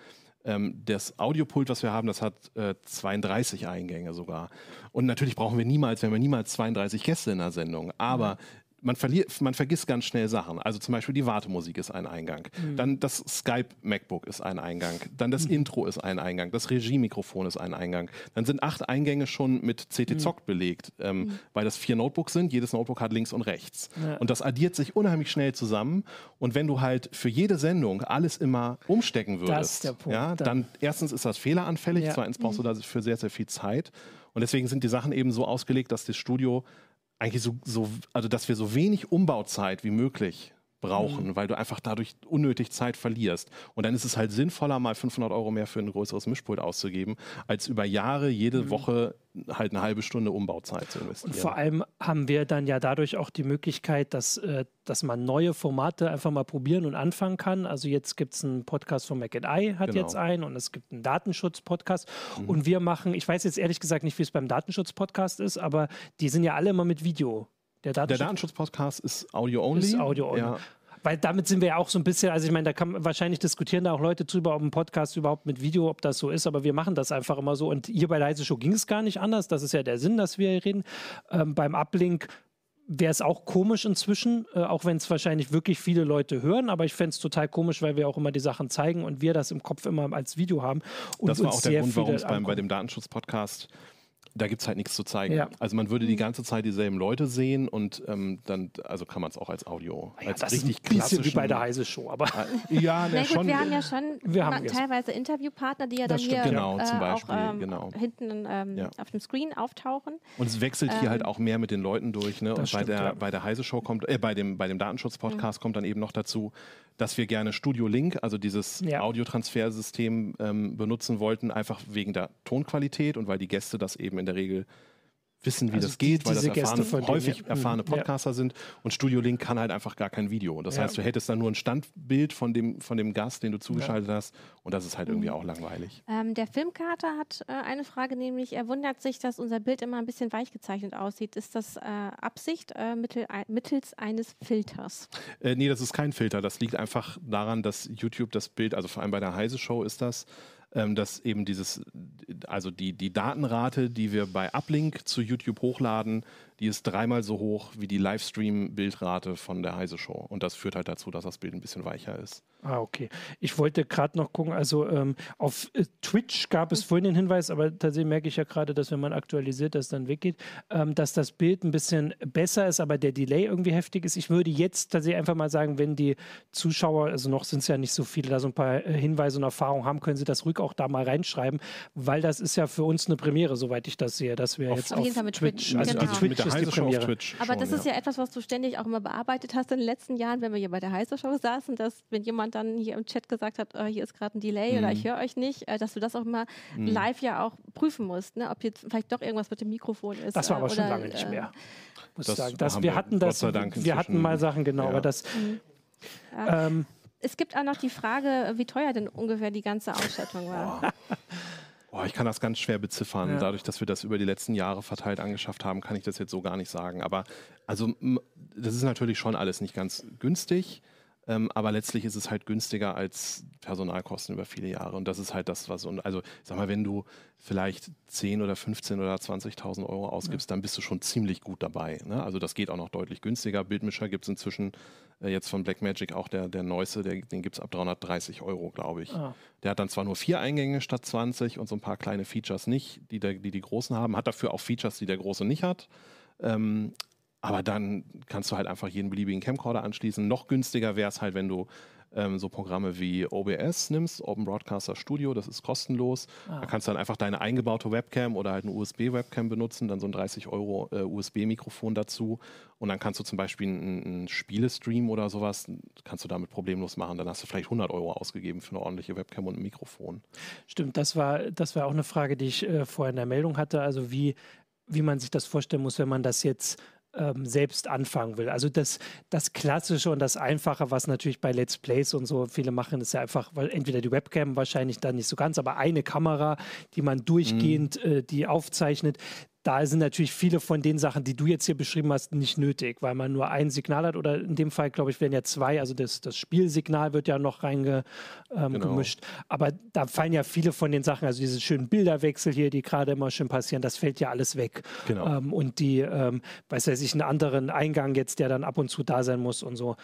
Das Audiopult, was wir haben, das hat 32 Eingänge sogar. Und natürlich wir niemals 32 Gäste in der Sendung. Aber man vergisst ganz schnell Sachen. Also zum Beispiel die Wartemusik ist ein Eingang. Dann das Skype MacBook ist ein Eingang. Dann das Intro ist ein Eingang. Das Regiemikrofon ist ein Eingang. Dann sind 8 Eingänge schon mit CT-Zock belegt, weil das 4 Notebooks sind. Jedes Notebook hat links und rechts. Ja. Und das addiert sich unheimlich schnell zusammen. Und wenn du halt für jede Sendung alles immer umstecken würdest, das ist der Punkt, ja, dann erstens ist das fehleranfällig, zweitens brauchst du dafür sehr, sehr viel Zeit. Und deswegen sind die Sachen eben so ausgelegt, dass das Studio eigentlich also dass wir so wenig Umbauzeit wie möglich brauchen, weil du einfach dadurch unnötig Zeit verlierst. Und dann ist es halt sinnvoller, mal 500 € mehr für ein größeres Mischpult auszugeben, als über Jahre jede Woche halt eine halbe Stunde Umbauzeit zu investieren. Und vor allem haben wir dann ja dadurch auch die Möglichkeit, dass man neue Formate einfach mal probieren und anfangen kann. Also jetzt gibt es einen Podcast von Mac & I, hat jetzt einen, und es gibt einen Datenschutz-Podcast. Und wir machen, ich weiß jetzt ehrlich gesagt nicht, wie es beim Datenschutz-Podcast ist, aber die sind ja alle immer mit Video. Der Datenschutz-Podcast ist Audio-only. Ist Audio-only. Ja. Weil damit sind wir ja auch so ein bisschen, also ich meine, wahrscheinlich diskutieren da auch Leute drüber, ob ein Podcast überhaupt mit Video, ob das so ist, aber wir machen das einfach immer so. Und hier bei der Heise Show ging es gar nicht anders. Das ist ja der Sinn, dass wir hier reden. Beim Uplink wäre es auch komisch inzwischen, auch wenn es wahrscheinlich wirklich viele Leute hören, aber ich fände es total komisch, weil wir auch immer die Sachen zeigen und wir das im Kopf immer als Video haben. Und das war auch der Grund, warum es bei dem Datenschutz-Podcast, da gibt es halt nichts zu zeigen. Ja. Also man würde die ganze Zeit dieselben Leute sehen und dann also kann man es auch als Audio, als das richtig ist ein bisschen wie bei der Heise Show. Aber ja, schon. Wir haben ja schon teilweise Interviewpartner, die ja dann hier zum Beispiel, auch hinten auf dem Screen auftauchen. Und es wechselt hier halt auch mehr mit den Leuten durch. Ne? Und bei der Heise Show kommt, bei dem Datenschutz-Podcast kommt dann eben noch dazu, dass wir gerne Studio Link, also dieses Audiotransfersystem benutzen wollten, einfach wegen der Tonqualität und weil die Gäste das eben in der Regel wissen, wie das geht, weil das häufig erfahrene Podcaster sind. Und Studio Link kann halt einfach gar kein Video. Und das heißt, du hättest dann nur ein Standbild von dem Gast, den du zugeschaltet hast. Und das ist halt irgendwie auch langweilig. Der Filmkater hat eine Frage, nämlich er wundert sich, dass unser Bild immer ein bisschen weich gezeichnet aussieht. Ist das Absicht mittels eines Filters? Nee, das ist kein Filter. Das liegt einfach daran, dass YouTube das Bild, also vor allem bei der Heise Show ist das, dass eben die Datenrate, die wir bei Uplink zu YouTube hochladen, die ist 3-mal so hoch wie die Livestream-Bildrate von der Heise Show. Und das führt halt dazu, dass das Bild ein bisschen weicher ist. Ah, okay. Ich wollte gerade noch gucken, also auf Twitch gab es vorhin den Hinweis, aber tatsächlich merke ich ja gerade, dass wenn man aktualisiert, das dann weggeht, dass das Bild ein bisschen besser ist, aber der Delay irgendwie heftig ist. Ich würde jetzt tatsächlich einfach mal sagen, wenn die Zuschauer, also noch sind es ja nicht so viele, da so ein paar Hinweise und Erfahrungen haben, können sie das ruhig auch da mal reinschreiben, weil das ist ja für uns eine Premiere, soweit ich das sehe, dass wir jetzt auf Twitch, also die Twitch ist die Premiere. Twitch aber das ist ja etwas, was du ständig auch immer bearbeitet hast in den letzten Jahren, wenn wir hier bei der Heise Show saßen, dass wenn jemand dann hier im Chat gesagt hat, hier ist gerade ein Delay oder ich höre euch nicht, dass du das auch immer live ja auch prüfen musst, ne? Ob jetzt vielleicht doch irgendwas mit dem Mikrofon ist. Das war aber schon lange nicht mehr. Muss ich sagen. Wir hatten mal Sachen, aber das... Es gibt auch noch die Frage, wie teuer denn ungefähr die ganze Ausstattung war. Ich kann das ganz schwer beziffern. Dadurch, dass wir das über die letzten Jahre verteilt angeschafft haben, kann ich das jetzt so gar nicht sagen. Aber also, das ist natürlich schon alles nicht ganz günstig. Aber letztlich ist es halt günstiger als Personalkosten über viele Jahre. Und das ist halt das, was... Also sag mal, wenn du vielleicht 10 oder 15 oder 20.000 Euro ausgibst, dann bist du schon ziemlich gut dabei. Ne? Also das geht auch noch deutlich günstiger. Bildmischer gibt es inzwischen jetzt von Blackmagic auch der neueste, den gibt es ab 330 Euro, glaube ich. Der hat dann zwar nur 4 Eingänge statt 20 und so ein paar kleine Features nicht, die großen haben. Hat dafür auch Features, die der große nicht hat. Aber dann kannst du halt einfach jeden beliebigen Camcorder anschließen. Noch günstiger wäre es halt, wenn du so Programme wie OBS nimmst, Open Broadcaster Studio, das ist kostenlos. Da kannst du dann einfach deine eingebaute Webcam oder halt eine USB-Webcam benutzen, dann so ein 30 Euro USB-Mikrofon dazu. Und dann kannst du zum Beispiel einen Spielestream oder sowas, kannst du damit problemlos machen. Dann hast du vielleicht 100 Euro ausgegeben für eine ordentliche Webcam und ein Mikrofon. Stimmt, das war auch eine Frage, die ich vorher in der Meldung hatte. Also wie man sich das vorstellen muss, wenn man das jetzt selbst anfangen will. Also das Klassische und das Einfache, was natürlich bei Let's Plays und so viele machen, ist ja einfach, weil entweder die Webcam wahrscheinlich dann nicht so ganz, aber eine Kamera, die man durchgehend die aufzeichnet. Da sind natürlich viele von den Sachen, die du jetzt hier beschrieben hast, nicht nötig, weil man nur ein Signal hat oder in dem Fall, glaube ich, werden ja 2, also das Spielsignal wird ja noch gemischt. Aber da fallen ja viele von den Sachen, also diese schönen Bilderwechsel hier, die gerade immer schön passieren, das fällt ja alles weg. Genau. Und die, einen anderen Eingang jetzt, der dann ab und zu da sein muss und so.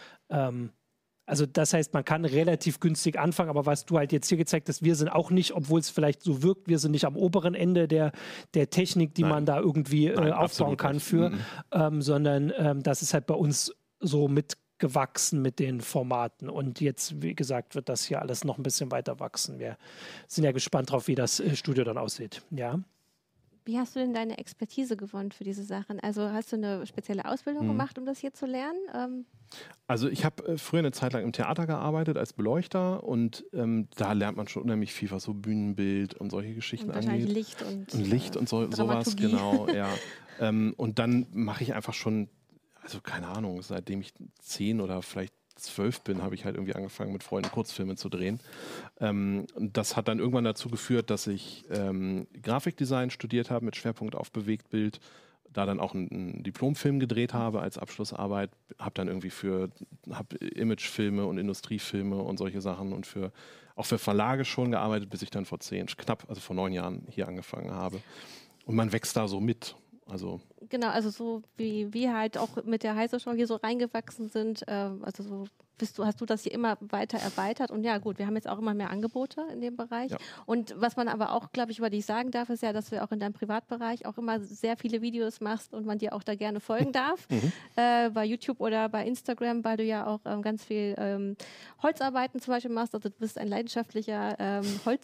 Also das heißt, man kann relativ günstig anfangen, aber was du halt jetzt hier gezeigt hast, wir sind auch nicht, obwohl es vielleicht so wirkt, wir sind nicht am oberen Ende der Technik, die man da irgendwie aufbauen kann für, sondern das ist halt bei uns so mitgewachsen mit den Formaten. Und jetzt, wie gesagt, wird das hier alles noch ein bisschen weiter wachsen. Wir sind ja gespannt drauf, wie das Studio dann aussieht. Ja. Wie hast du denn deine Expertise gewonnen für diese Sachen? Also hast du eine spezielle Ausbildung gemacht, um das hier zu lernen? Also ich habe früher eine Zeit lang im Theater gearbeitet als Beleuchter und da lernt man schon unheimlich viel, was so Bühnenbild und solche Geschichten angeht. Licht und sowas, genau. Ja. Und dann mache ich einfach schon, also keine Ahnung, seitdem ich 10 oder vielleicht 12 bin, habe ich halt irgendwie angefangen, mit Freunden Kurzfilme zu drehen. Und das hat dann irgendwann dazu geführt, dass ich Grafikdesign studiert habe mit Schwerpunkt auf Bewegtbild, da dann auch einen Diplomfilm gedreht habe als Abschlussarbeit, habe dann irgendwie habe Imagefilme und Industriefilme und solche Sachen und auch für Verlage schon gearbeitet, bis ich dann vor 9 Jahren hier angefangen habe. Und man wächst da so mit. Also genau, also so wie wir halt auch mit der Heise Show hier so reingewachsen sind, also so hast du das hier immer weiter erweitert und ja gut, wir haben jetzt auch immer mehr Angebote in dem Bereich und was man aber auch, glaube ich, über dich sagen darf, ist ja, dass du auch in deinem Privatbereich auch immer sehr viele Videos machst und man dir auch da gerne folgen darf, bei YouTube oder bei Instagram, weil du ja auch ganz viel Holzarbeiten zum Beispiel machst, also du bist ein leidenschaftlicher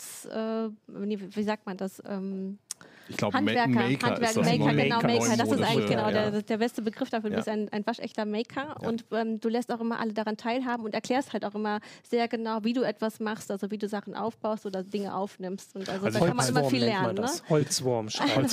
wie sagt man das? Ich glaube, Maker ist das Maker. Das ist eigentlich genau der beste Begriff dafür. Du bist ein waschechter Maker und du lässt auch immer alle daran teilhaben und erklärst halt auch immer sehr genau, wie du etwas machst, also wie du Sachen aufbaust oder Dinge aufnimmst. Und also da kann man immer viel lernen. Ne? Holzwurm.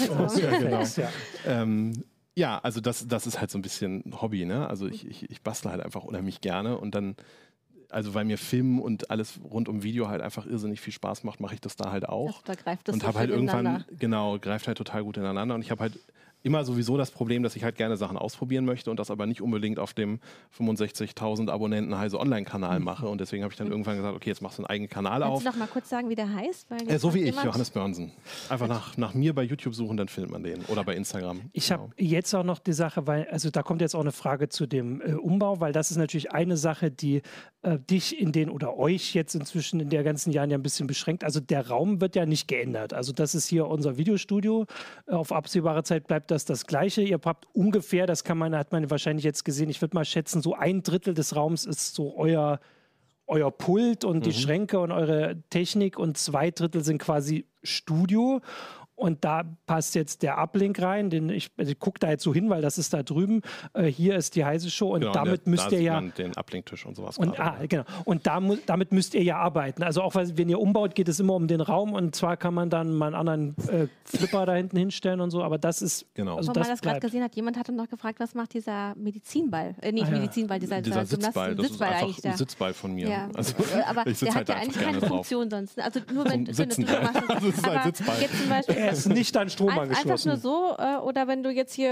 Ja, also das ist halt so ein bisschen Hobby. Ne? Also ich bastle halt einfach unheimlich gerne und dann also weil mir Filmen und alles rund um Video halt einfach irrsinnig viel Spaß macht, mache ich das da halt auch. Da greift das und habe halt irgendwann, greift halt total gut ineinander. Und ich habe halt immer sowieso das Problem, dass ich halt gerne Sachen ausprobieren möchte und das aber nicht unbedingt auf dem 65.000 Abonnenten Heise Online-Kanal mache. Und deswegen habe ich dann irgendwann gesagt, okay, jetzt machst du einen eigenen Kanal auf. Kannst du doch mal kurz sagen, wie der heißt? So wie ich, Johannes Börnsen. Einfach nach mir bei YouTube suchen, dann findet man den. Oder bei Instagram. Ich habe jetzt auch noch die Sache, also da kommt jetzt auch eine Frage zu dem Umbau, weil das ist natürlich eine Sache, die dich oder euch jetzt inzwischen in der ganzen Jahren ja ein bisschen beschränkt. Also der Raum wird ja nicht geändert. Also das ist hier unser Videostudio. Auf absehbare Zeit bleibt das Gleiche. Ihr habt ungefähr, hat man wahrscheinlich jetzt gesehen, ich würde mal schätzen, so 1/3 des Raums ist so euer Pult und die Schränke und eure Technik und 2/3 sind quasi Studio. Und da passt jetzt der Uplink rein, ich gucke da jetzt so hin, weil das ist da drüben. Hier ist die Heise Show und damit müsst ihr ja den Uplink-Tisch und sowas. Genau. Und damit müsst ihr ja arbeiten. Also auch wenn ihr umbaut, geht es immer um den Raum und zwar kann man dann mal einen anderen Flipper da hinten hinstellen und so. Aber das ist Also man das gerade gesehen hat, jemand hatte noch gefragt, was macht dieser Medizinball? Medizinball, dieser Sitzball. Das ist einfach ein Sitzball von mir. Ja. Also, aber der hat ja eigentlich keine Funktion sonst. Also nur wenn du drüber machst. Das ist ein Sitzball. Jetzt zum Beispiel er ist nicht an Strom angeschlossen. Einfach nur so, oder wenn du jetzt hier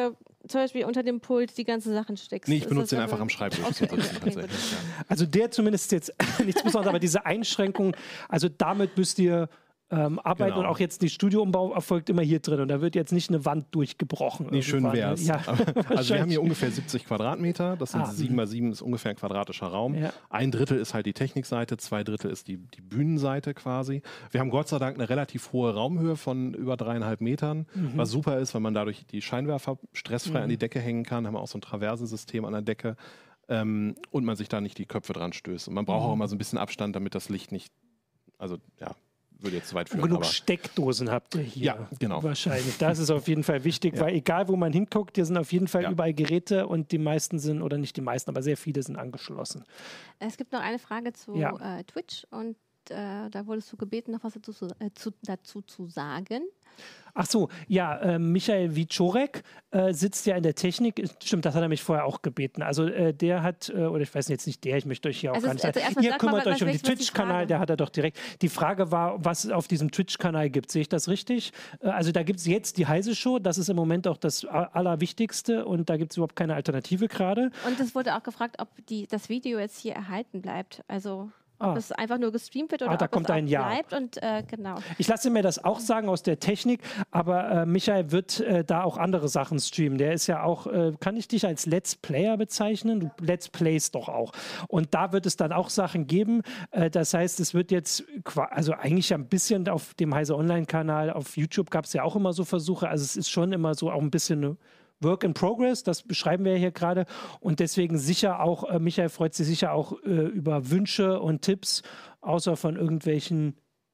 zum Beispiel unter dem Pult die ganzen Sachen steckst. Nee, ich benutze den einfach am Schreibtisch. Okay. Also der zumindest jetzt nichts Besonderes, aber diese Einschränkung, also damit müsst ihr arbeiten, genau. Und auch jetzt die Studioumbau erfolgt immer hier drin und da wird jetzt nicht eine Wand durchgebrochen. Nee, schön wär's. Ja. Also wir haben hier ungefähr 70 Quadratmeter, das sind 7x7 ist ungefähr ein quadratischer Raum. Ja. 1/3 ist halt die Technikseite, 2/3 ist die Bühnenseite quasi. Wir haben Gott sei Dank eine relativ hohe Raumhöhe von über 3,5 Metern, was super ist, weil man dadurch die Scheinwerfer stressfrei an die Decke hängen kann. Da haben wir auch so ein Traversensystem an der Decke und man sich da nicht die Köpfe dran stößt. Und man braucht auch immer so ein bisschen Abstand, damit das Licht nicht, also ja, würde jetzt zu weit führen. Und genug Steckdosen habt ihr hier. Ja, genau. Wahrscheinlich. Das ist auf jeden Fall wichtig, weil egal, wo man hinguckt, hier sind auf jeden Fall überall Geräte und die meisten sind, oder nicht die meisten, aber sehr viele sind angeschlossen. Es gibt noch eine Frage zu Twitch und da wurdest du gebeten, noch was dazu zu sagen. Ach so, ja, Michael Wieczorek sitzt ja in der Technik. Stimmt, das hat er mich vorher auch gebeten. Also der hat, oder ich weiß jetzt nicht der, ich möchte euch hier auch gar nicht sagen. Ihr kümmert euch um den Twitch-Kanal, der hat er doch direkt. Die Frage war, was es auf diesem Twitch-Kanal gibt. Sehe ich das richtig? Also da gibt es jetzt die Heise Show, das ist im Moment auch das Allerwichtigste und da gibt es überhaupt keine Alternative gerade. Und es wurde auch gefragt, ob das Video jetzt hier erhalten bleibt. Also ob es einfach nur gestreamt wird oder da ob kommt es auch ein Ja. bleibt. Und, genau. Ich lasse mir das auch sagen aus der Technik, aber Michael wird da auch andere Sachen streamen. Der ist ja auch, kann ich dich als Let's Player bezeichnen? Du Let's Plays doch auch. Und da wird es dann auch Sachen geben. Das heißt, es wird jetzt, also eigentlich ein bisschen auf dem Heise Online-Kanal, auf YouTube gab es ja auch immer so Versuche. Also es ist schon immer so auch ein bisschen eine Work in Progress, das beschreiben wir hier gerade und deswegen sicher auch, Michael freut sich sicher auch über Wünsche und Tipps, außer von irgendwelchen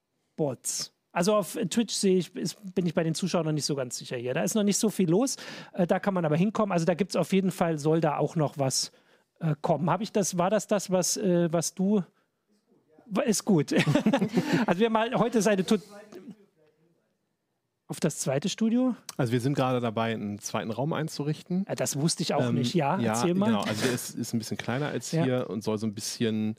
Bots. Also auf Twitch bin ich bei den Zuschauern noch nicht so ganz sicher hier. Da ist noch nicht so viel los, da kann man aber hinkommen. Also da gibt es auf jeden Fall, soll da auch noch was kommen. War das, was du... Ist gut. Also wir haben heute seine... Auf das zweite Studio? Also wir sind gerade dabei, einen zweiten Raum einzurichten. Das wusste ich auch nicht. Ja, erzähl mal. Genau. Also der ist ein bisschen kleiner als hier und soll so ein bisschen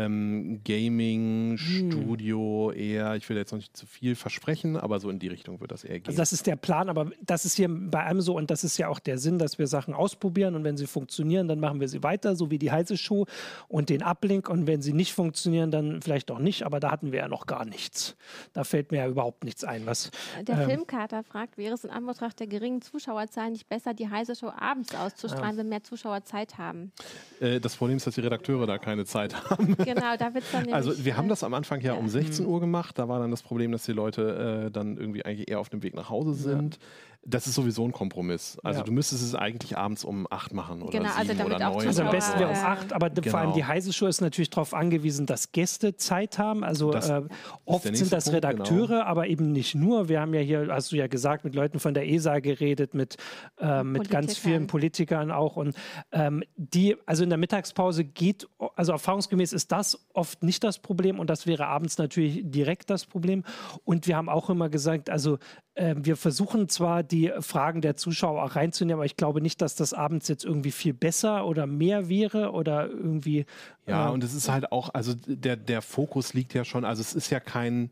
Gaming, Studio eher, ich will jetzt noch nicht zu viel versprechen, aber so in die Richtung wird das eher gehen. Also das ist der Plan, aber das ist hier bei einem so und das ist ja auch der Sinn, dass wir Sachen ausprobieren und wenn sie funktionieren, dann machen wir sie weiter, so wie die Heise Show und den Uplink und wenn sie nicht funktionieren, dann vielleicht auch nicht, aber da hatten wir ja noch gar nichts. Da fällt mir ja überhaupt nichts ein. Der Filmkater fragt, wäre es in Anbetracht der geringen Zuschauerzahlen nicht besser, die Heise Show abends auszustrahlen, wenn mehr Zuschauer Zeit haben? Das Problem ist, dass die Redakteure da keine Zeit haben. Genau, da wird es dann nämlich, also wir haben das am Anfang ja um 16 Uhr gemacht. Da war dann das Problem, dass die Leute dann irgendwie eigentlich eher auf dem Weg nach Hause sind. Ja. Das ist sowieso ein Kompromiss. Also du müsstest es eigentlich abends um 8 machen oder 7 oder 9. Also am besten wäre um 8, aber vor allem die Heise Show ist natürlich darauf angewiesen, dass Gäste Zeit haben. Also oft sind das Redakteure, aber eben nicht nur. Wir haben ja hier, hast du ja gesagt, mit Leuten von der ESA geredet, mit ganz vielen Politikern auch. Und also in der Mittagspause also erfahrungsgemäß ist das oft nicht das Problem und das wäre abends natürlich direkt das Problem. Und wir haben auch immer gesagt, also wir versuchen zwar die Fragen der Zuschauer auch reinzunehmen, aber ich glaube nicht, dass das abends jetzt irgendwie viel besser oder mehr wäre oder irgendwie... Ja, und es ist halt auch, also der Fokus liegt ja schon, also es ist ja kein...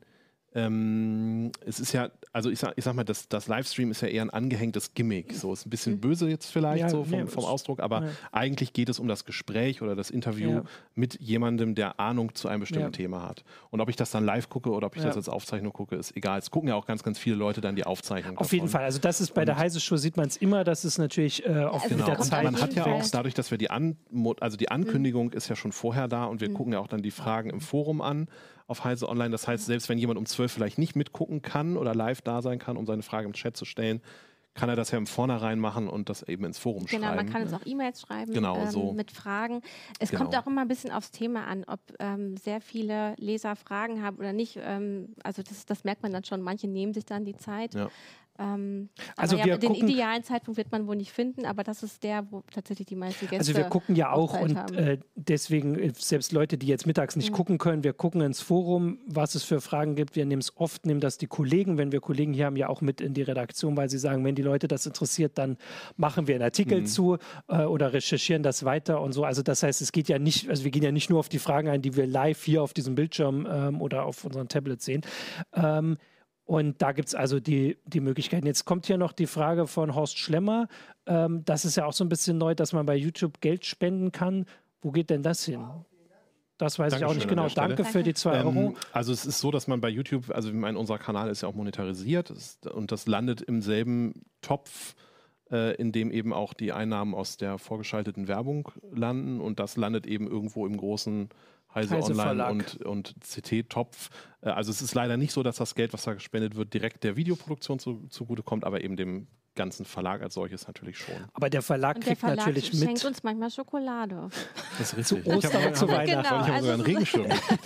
es ist ja, also ich sag mal, das Livestream ist ja eher ein angehängtes Gimmick. So ist ein bisschen böse jetzt vielleicht vom Ausdruck, aber eigentlich geht es um das Gespräch oder das Interview mit jemandem, der Ahnung zu einem bestimmten Thema hat. Und ob ich das dann live gucke oder ob ich das als Aufzeichnung gucke, ist egal. Es gucken ja auch ganz, ganz viele Leute dann die Aufzeichnung. Auf jeden Fall. Also das ist bei der Heise Show sieht man es immer, das ist natürlich oft mit der Zeit. Man hat ja auch dadurch, dass wir die Ankündigung ist ja schon vorher da und wir gucken ja auch dann die Fragen im Forum an. Auf Heise Online. Das heißt, selbst wenn jemand um 12 vielleicht nicht mitgucken kann oder live da sein kann, um seine Frage im Chat zu stellen, kann er das ja im Vornherein machen und das eben ins Forum schreiben. Genau, man kann uns auch E-Mails schreiben mit Fragen. Es kommt auch immer ein bisschen aufs Thema an, ob sehr viele Leser Fragen haben oder nicht. Also das merkt man dann schon. Manche nehmen sich dann die Zeit. Ja. Also den idealen Zeitpunkt wird man wohl nicht finden, aber das ist der, wo tatsächlich die meisten Gäste Also wir gucken ja auch und deswegen, selbst Leute, die jetzt mittags nicht gucken können, wir gucken ins Forum, was es für Fragen gibt. Wir nehmen es oft, nehmen das die Kollegen, wenn wir Kollegen hier haben, ja auch mit in die Redaktion, weil sie sagen, wenn die Leute das interessiert, dann machen wir einen Artikel zu oder recherchieren das weiter und so. Also das heißt, es geht ja nicht, also wir gehen ja nicht nur auf die Fragen ein, die wir live hier auf diesem Bildschirm oder auf unseren Tablets sehen. Und da gibt es also die Möglichkeiten. Jetzt kommt hier noch die Frage von Horst Schlemmer. Das ist ja auch so ein bisschen neu, dass man bei YouTube Geld spenden kann. Wo geht denn das hin? Das weiß ich auch nicht genau. Danke für die 2 Euro. Also es ist so, dass man bei YouTube, also ich meine, unser Kanal ist ja auch monetarisiert und das landet im selben Topf, in dem eben auch die Einnahmen aus der vorgeschalteten Werbung landen und das landet eben irgendwo im großen Heise Online und CT-Topf. Also es ist leider nicht so, dass das Geld, was da gespendet wird, direkt der Videoproduktion zugutekommt, aber eben dem ganzen Verlag als solches natürlich schon. Aber der Verlag kriegt natürlich mit. Schenkt uns manchmal Schokolade. Das ist richtig. Zu Ostern und zu Weihnachten. Genau. Ich habe sogar einen Regenschirm.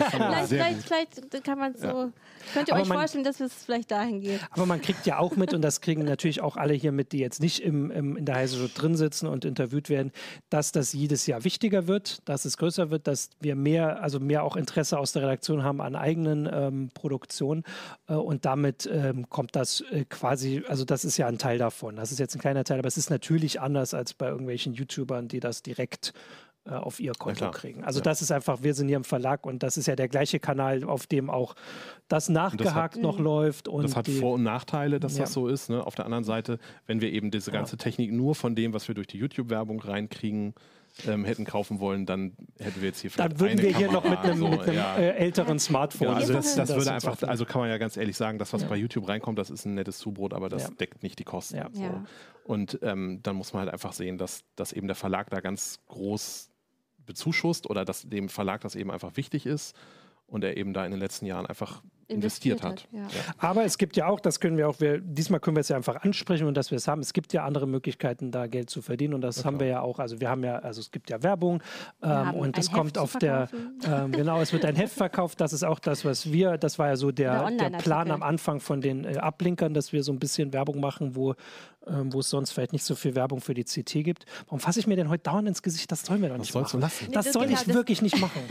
Vielleicht kann man so. Könnt ihr euch vorstellen, dass es vielleicht dahin geht? Aber man kriegt ja auch mit, und das kriegen natürlich auch alle hier mit, die jetzt nicht in der Heise Show drin sitzen und interviewt werden, dass das jedes Jahr wichtiger wird, dass es größer wird, dass wir mehr auch Interesse aus der Redaktion haben an eigenen Produktionen. Und damit kommt das quasi, also das ist ja ein Teil davon. Das ist jetzt ein kleiner Teil, aber es ist natürlich anders als bei irgendwelchen YouTubern, die das direkt auf ihr Konto kriegen. Also das ist einfach, wir sind hier im Verlag und das ist ja der gleiche Kanal, auf dem auch das nachgehakt noch läuft. Und das hat Vor- und Nachteile, dass das so ist. Ne? Auf der anderen Seite, wenn wir eben diese ganze Technik nur von dem, was wir durch die YouTube-Werbung reinkriegen, hätten kaufen wollen, dann hätten wir jetzt hier vielleicht dann würden wir hier Kamera, noch mit einem älteren Smartphone. Ja, also das würde einfach, also kann man ja ganz ehrlich sagen, das, was bei YouTube reinkommt, das ist ein nettes Zubrot, aber das deckt nicht die Kosten. Ja. So. Und dann muss man halt einfach sehen, dass eben der Verlag da ganz groß bezuschusst oder dass dem Verlag das eben einfach wichtig ist und er eben da in den letzten Jahren einfach investiert hat. Ja. Aber es gibt ja auch, das können wir auch, diesmal können wir es ja einfach ansprechen und dass wir es haben. Es gibt ja andere Möglichkeiten, da Geld zu verdienen und das haben wir ja auch. Also wir haben ja, also es gibt ja Werbung und es kommt auf der, genau, es wird ein Heft verkauft. Das ist auch das, was das war ja so der Plan am Anfang von den Ablinkern, dass wir so ein bisschen Werbung machen, wo es sonst vielleicht nicht so viel Werbung für die CT gibt. Warum fasse ich mir denn heute dauernd ins Gesicht? Das sollen wir doch nicht machen. Das soll ich wirklich nicht machen.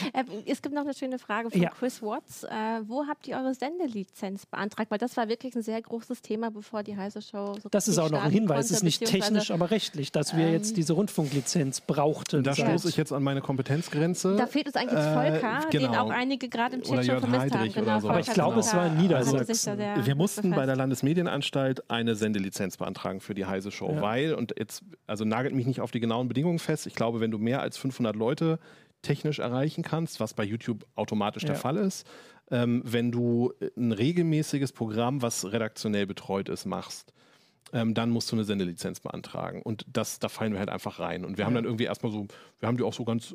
Es gibt noch eine schöne Frage von Chris Watts. Wo habt ihr eure Sendelizenz beantragt? Weil das war wirklich ein sehr großes Thema, bevor die Heise Show so. Das ist auch noch ein Hinweis. Es ist nicht technisch, aber rechtlich, dass wir jetzt diese Rundfunklizenz brauchten. Da stoße ich jetzt an meine Kompetenzgrenze. Da fehlt uns eigentlich Volker, den auch einige gerade im Chat schon vermisst haben. Genau, aber ich glaube, es war in Niedersachsen. Wir mussten bei der Landesmedienanstalt eine Sendelizenz beantragen für die Heise Show, weil, und jetzt, also nagelt mich nicht auf die genauen Bedingungen fest, ich glaube, wenn du mehr als 500 Leute technisch erreichen kannst, was bei YouTube automatisch der Fall ist, wenn du ein regelmäßiges Programm, was redaktionell betreut ist, machst, dann musst du eine Sendelizenz beantragen. Und da fallen wir halt einfach rein. Und wir haben dann irgendwie erstmal so, wir haben die auch so ganz,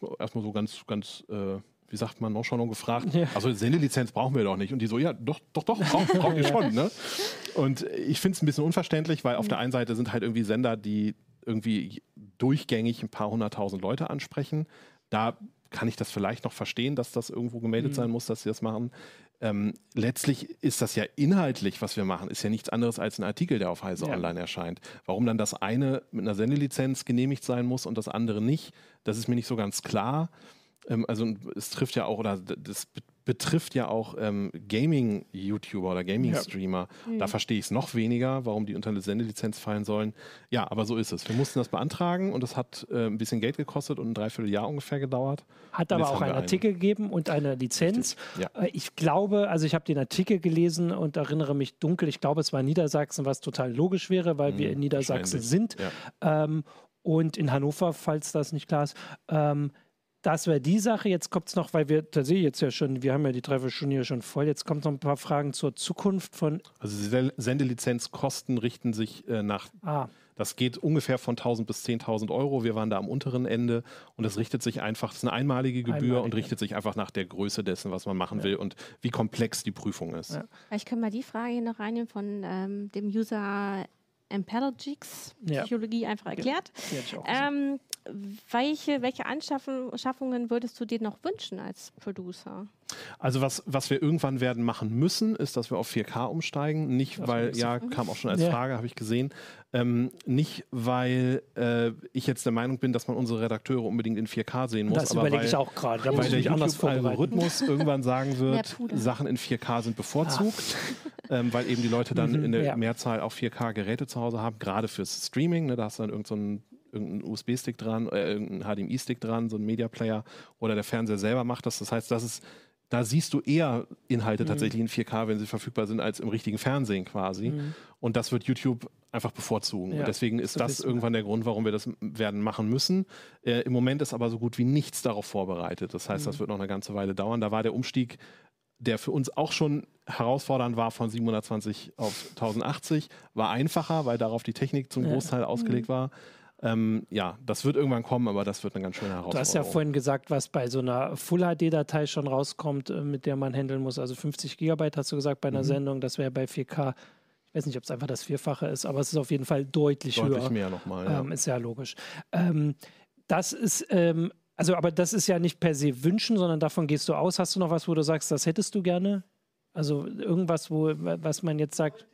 wie sagt man, nonchalant gefragt, also Sendelizenz brauchen wir doch nicht. Und die so, ja, doch, brauchen wir schon. Ne? Und ich finde es ein bisschen unverständlich, weil auf der einen Seite sind halt irgendwie Sender, die irgendwie durchgängig ein paar 100.000 Leute ansprechen. Da kann ich das vielleicht noch verstehen, dass das irgendwo gemeldet sein muss, dass sie das machen. Letztlich ist das ja inhaltlich, was wir machen, ist ja nichts anderes als ein Artikel, der auf Heise Online erscheint. Warum dann das eine mit einer Sendelizenz genehmigt sein muss und das andere nicht, das ist mir nicht so ganz klar. Also es trifft ja auch, oder das betrifft ja auch Gaming-YouTuber oder Gaming-Streamer. Da verstehe ich es noch weniger, warum die unter eine Sendelizenz fallen sollen. Ja, aber so ist es. Wir mussten das beantragen und das hat ein bisschen Geld gekostet und ein Dreivierteljahr ungefähr gedauert. Hat aber auch einen Artikel gegeben und eine Lizenz. Ja. Ich glaube, also ich habe den Artikel gelesen und erinnere mich dunkel, ich glaube, es war Niedersachsen, was total logisch wäre, weil wir in Niedersachsen sind. Ja. Und in Hannover, falls das nicht klar ist. Das wäre die Sache. Jetzt kommt es noch, weil da sehe ich jetzt ja schon, wir haben ja die Dreiviertelstunde hier schon voll. Jetzt kommt noch ein paar Fragen zur Zukunft von. Also die Sendelizenzkosten richten sich nach. Das geht ungefähr von 1.000 bis 10.000 Euro. Wir waren da am unteren Ende und das richtet sich einfach, das ist eine einmalige Gebühr und richtet sich einfach nach der Größe dessen, was man machen will und wie komplex die Prüfung ist. Ja. Ich kann mal die Frage hier noch reinnehmen von dem User Empedogix, Psychologie einfach erklärt. Welche Anschaffungen würdest du dir noch wünschen als Producer? Also was wir irgendwann werden machen müssen, ist, dass wir auf 4K umsteigen. Nicht, weil, kam auch schon als Frage, habe ich gesehen, nicht, weil ich jetzt der Meinung bin, dass man unsere Redakteure unbedingt in 4K sehen muss. Das überlege ich auch gerade. Weil der YouTube-Algorithmus irgendwann sagen wird, Sachen in 4K sind bevorzugt, weil eben die Leute dann in der Mehrzahl auch 4K-Geräte zu Hause haben, gerade fürs Streaming. Ne, da hast du dann irgendeinen USB-Stick dran, irgendeinen HDMI-Stick dran, so ein Media-Player oder der Fernseher selber macht das. Das heißt, das ist da siehst du eher Inhalte tatsächlich in 4K, wenn sie verfügbar sind, als im richtigen Fernsehen quasi. Und das wird YouTube einfach bevorzugen. Und deswegen ist das irgendwann der Grund, warum wir das werden machen müssen. Im Moment ist aber so gut wie nichts darauf vorbereitet. Das heißt, das wird noch eine ganze Weile dauern. Da war der Umstieg, der für uns auch schon herausfordernd war, von 720 auf 1080, war einfacher, weil darauf die Technik zum Großteil ausgelegt war. Das wird irgendwann kommen, aber das wird eine ganz schöne Herausforderung. Du hast ja vorhin gesagt, was bei so einer Full-HD-Datei schon rauskommt, mit der man handeln muss. Also 50 Gigabyte hast du gesagt bei einer Sendung, das wäre bei 4K, ich weiß nicht, ob es einfach das Vierfache ist, aber es ist auf jeden Fall deutlich höher. Deutlich mehr nochmal, ist ja logisch. Das ist... aber das ist ja nicht per se wünschen, sondern davon gehst du aus. Hast du noch was, wo du sagst, das hättest du gerne? Also irgendwas, was man jetzt sagt...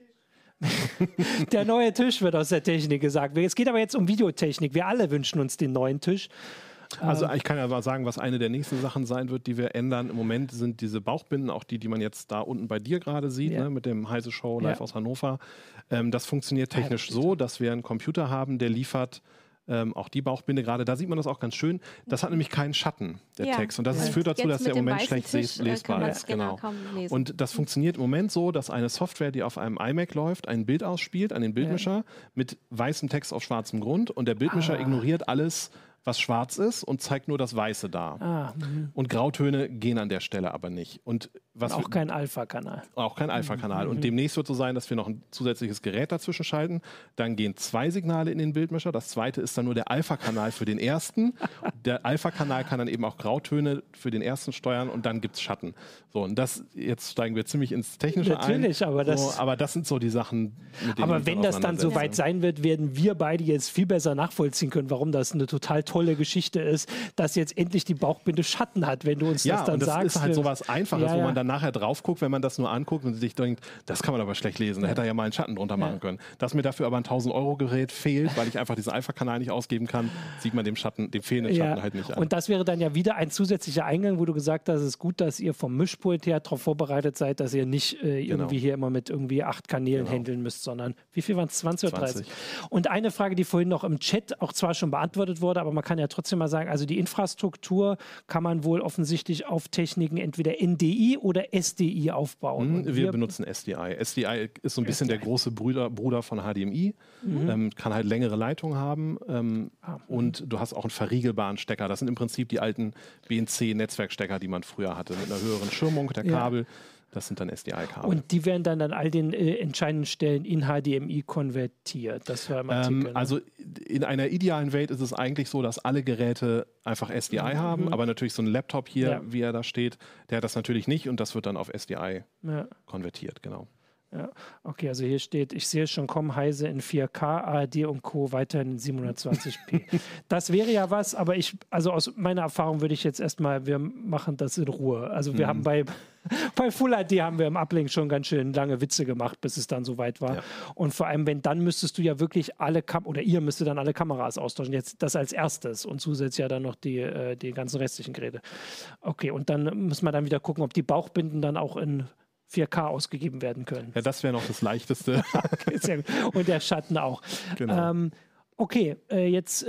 Der neue Tisch wird aus der Technik gesagt. Es geht aber jetzt um Videotechnik. Wir alle wünschen uns den neuen Tisch. Also ich kann ja mal sagen, was eine der nächsten Sachen sein wird, die wir ändern. Im Moment sind diese Bauchbinden, auch die man jetzt da unten bei dir gerade sieht, ne, mit dem Heise Show live aus Hannover. Das funktioniert technisch so, dass wir einen Computer haben, der liefert auch die Bauchbinde gerade, da sieht man das auch ganz schön. Das hat nämlich keinen Schatten, der Text. Und das führt dazu, dass der im Moment schlecht lesbar ist. Genau. Und das funktioniert im Moment so, dass eine Software, die auf einem iMac läuft, ein Bild ausspielt an den Bildmischer mit weißem Text auf schwarzem Grund und der Bildmischer ignoriert alles, was schwarz ist und zeigt nur das Weiße da. Und Grautöne gehen an der Stelle aber nicht. Und auch kein Alpha-Kanal. Auch kein Alpha-Kanal. Und demnächst wird so sein, dass wir noch ein zusätzliches Gerät dazwischen schalten. Dann gehen 2 Signale in den Bildmischer. Das zweite ist dann nur der Alpha-Kanal für den ersten. Der Alpha-Kanal kann dann eben auch Grautöne für den ersten steuern und dann gibt es Schatten. So, und jetzt steigen wir ziemlich ins Technische Natürlich, ein. Aber das sind so die Sachen, mit denen aber wenn das dann soweit sein wird, werden wir beide jetzt viel besser nachvollziehen können, warum das eine total tolle Geschichte ist, dass jetzt endlich die Bauchbinde Schatten hat, wenn du uns das dann sagst. Ja, das ist halt sowas Einfaches, wo man dann nachher drauf guckt, wenn man das nur anguckt und sich denkt, das kann man aber schlecht lesen, da hätte er ja mal einen Schatten drunter machen können. Dass mir dafür aber ein 1000-Euro-Gerät fehlt, weil ich einfach diesen Alpha-Kanal nicht ausgeben kann, sieht man dem fehlenden Schatten halt nicht an. Und das wäre dann ja wieder ein zusätzlicher Eingang, wo du gesagt hast, es ist gut, dass ihr vom Mischpult her darauf vorbereitet seid, dass ihr nicht irgendwie hier immer mit irgendwie 8 Kanälen handeln müsst, sondern wie viel waren es? 20 oder 30? Und eine Frage, die vorhin noch im Chat auch zwar schon beantwortet wurde, aber man kann ja trotzdem mal sagen, also die Infrastruktur kann man wohl offensichtlich auf Techniken entweder NDI oder SDI aufbauen. Wir benutzen SDI. SDI ist so ein bisschen der große Bruder von HDMI, kann halt längere Leitungen haben und du hast auch einen verriegelbaren Stecker. Das sind im Prinzip die alten BNC-Netzwerkstecker, die man früher hatte, mit einer höheren Schirmung der Kabel. Das sind dann SDI-Kabel. Und die werden dann an all den entscheidenden Stellen in HDMI konvertiert. Das war im Artikel. Also in einer idealen Welt ist es eigentlich so, dass alle Geräte einfach SDI haben, aber natürlich so ein Laptop hier, wie er da steht, der hat das natürlich nicht und das wird dann auf SDI konvertiert, genau. Ja, okay, also hier steht, ich sehe schon kommen, Heise in 4K, ARD und Co. weiterhin in 720p. Das wäre ja was, aber also aus meiner Erfahrung würde ich jetzt erstmal, wir machen das in Ruhe. Also wir haben bei Full HD haben wir im Uplink schon ganz schön lange Witze gemacht, bis es dann soweit war. Ja. Und vor allem, dann müsstest du ja wirklich ihr müsstet dann alle Kameras austauschen. Jetzt das als erstes und zusätzlich ja dann noch die ganzen restlichen Geräte. Okay, und dann muss man dann wieder gucken, ob die Bauchbinden dann auch in 4K ausgegeben werden können. Ja, das wäre noch das Leichteste. Okay, sehr gut. Und der Schatten auch. Genau. Okay, jetzt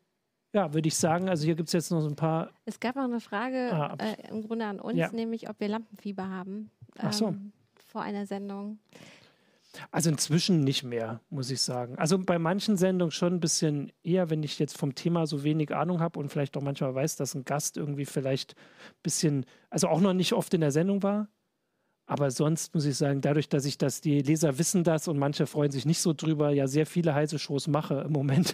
würde ich sagen, also hier gibt es jetzt noch so ein paar... Es gab noch eine Frage im Grunde an uns, nämlich ob wir Lampenfieber haben vor einer Sendung. Also inzwischen nicht mehr, muss ich sagen. Also bei manchen Sendungen schon ein bisschen eher, wenn ich jetzt vom Thema so wenig Ahnung habe und vielleicht auch manchmal weiß, dass ein Gast irgendwie vielleicht ein bisschen, also auch noch nicht oft in der Sendung war. Aber sonst muss ich sagen, dadurch, dass die Leser wissen das und manche freuen sich nicht so drüber, ja sehr viele heiße Shows mache im Moment.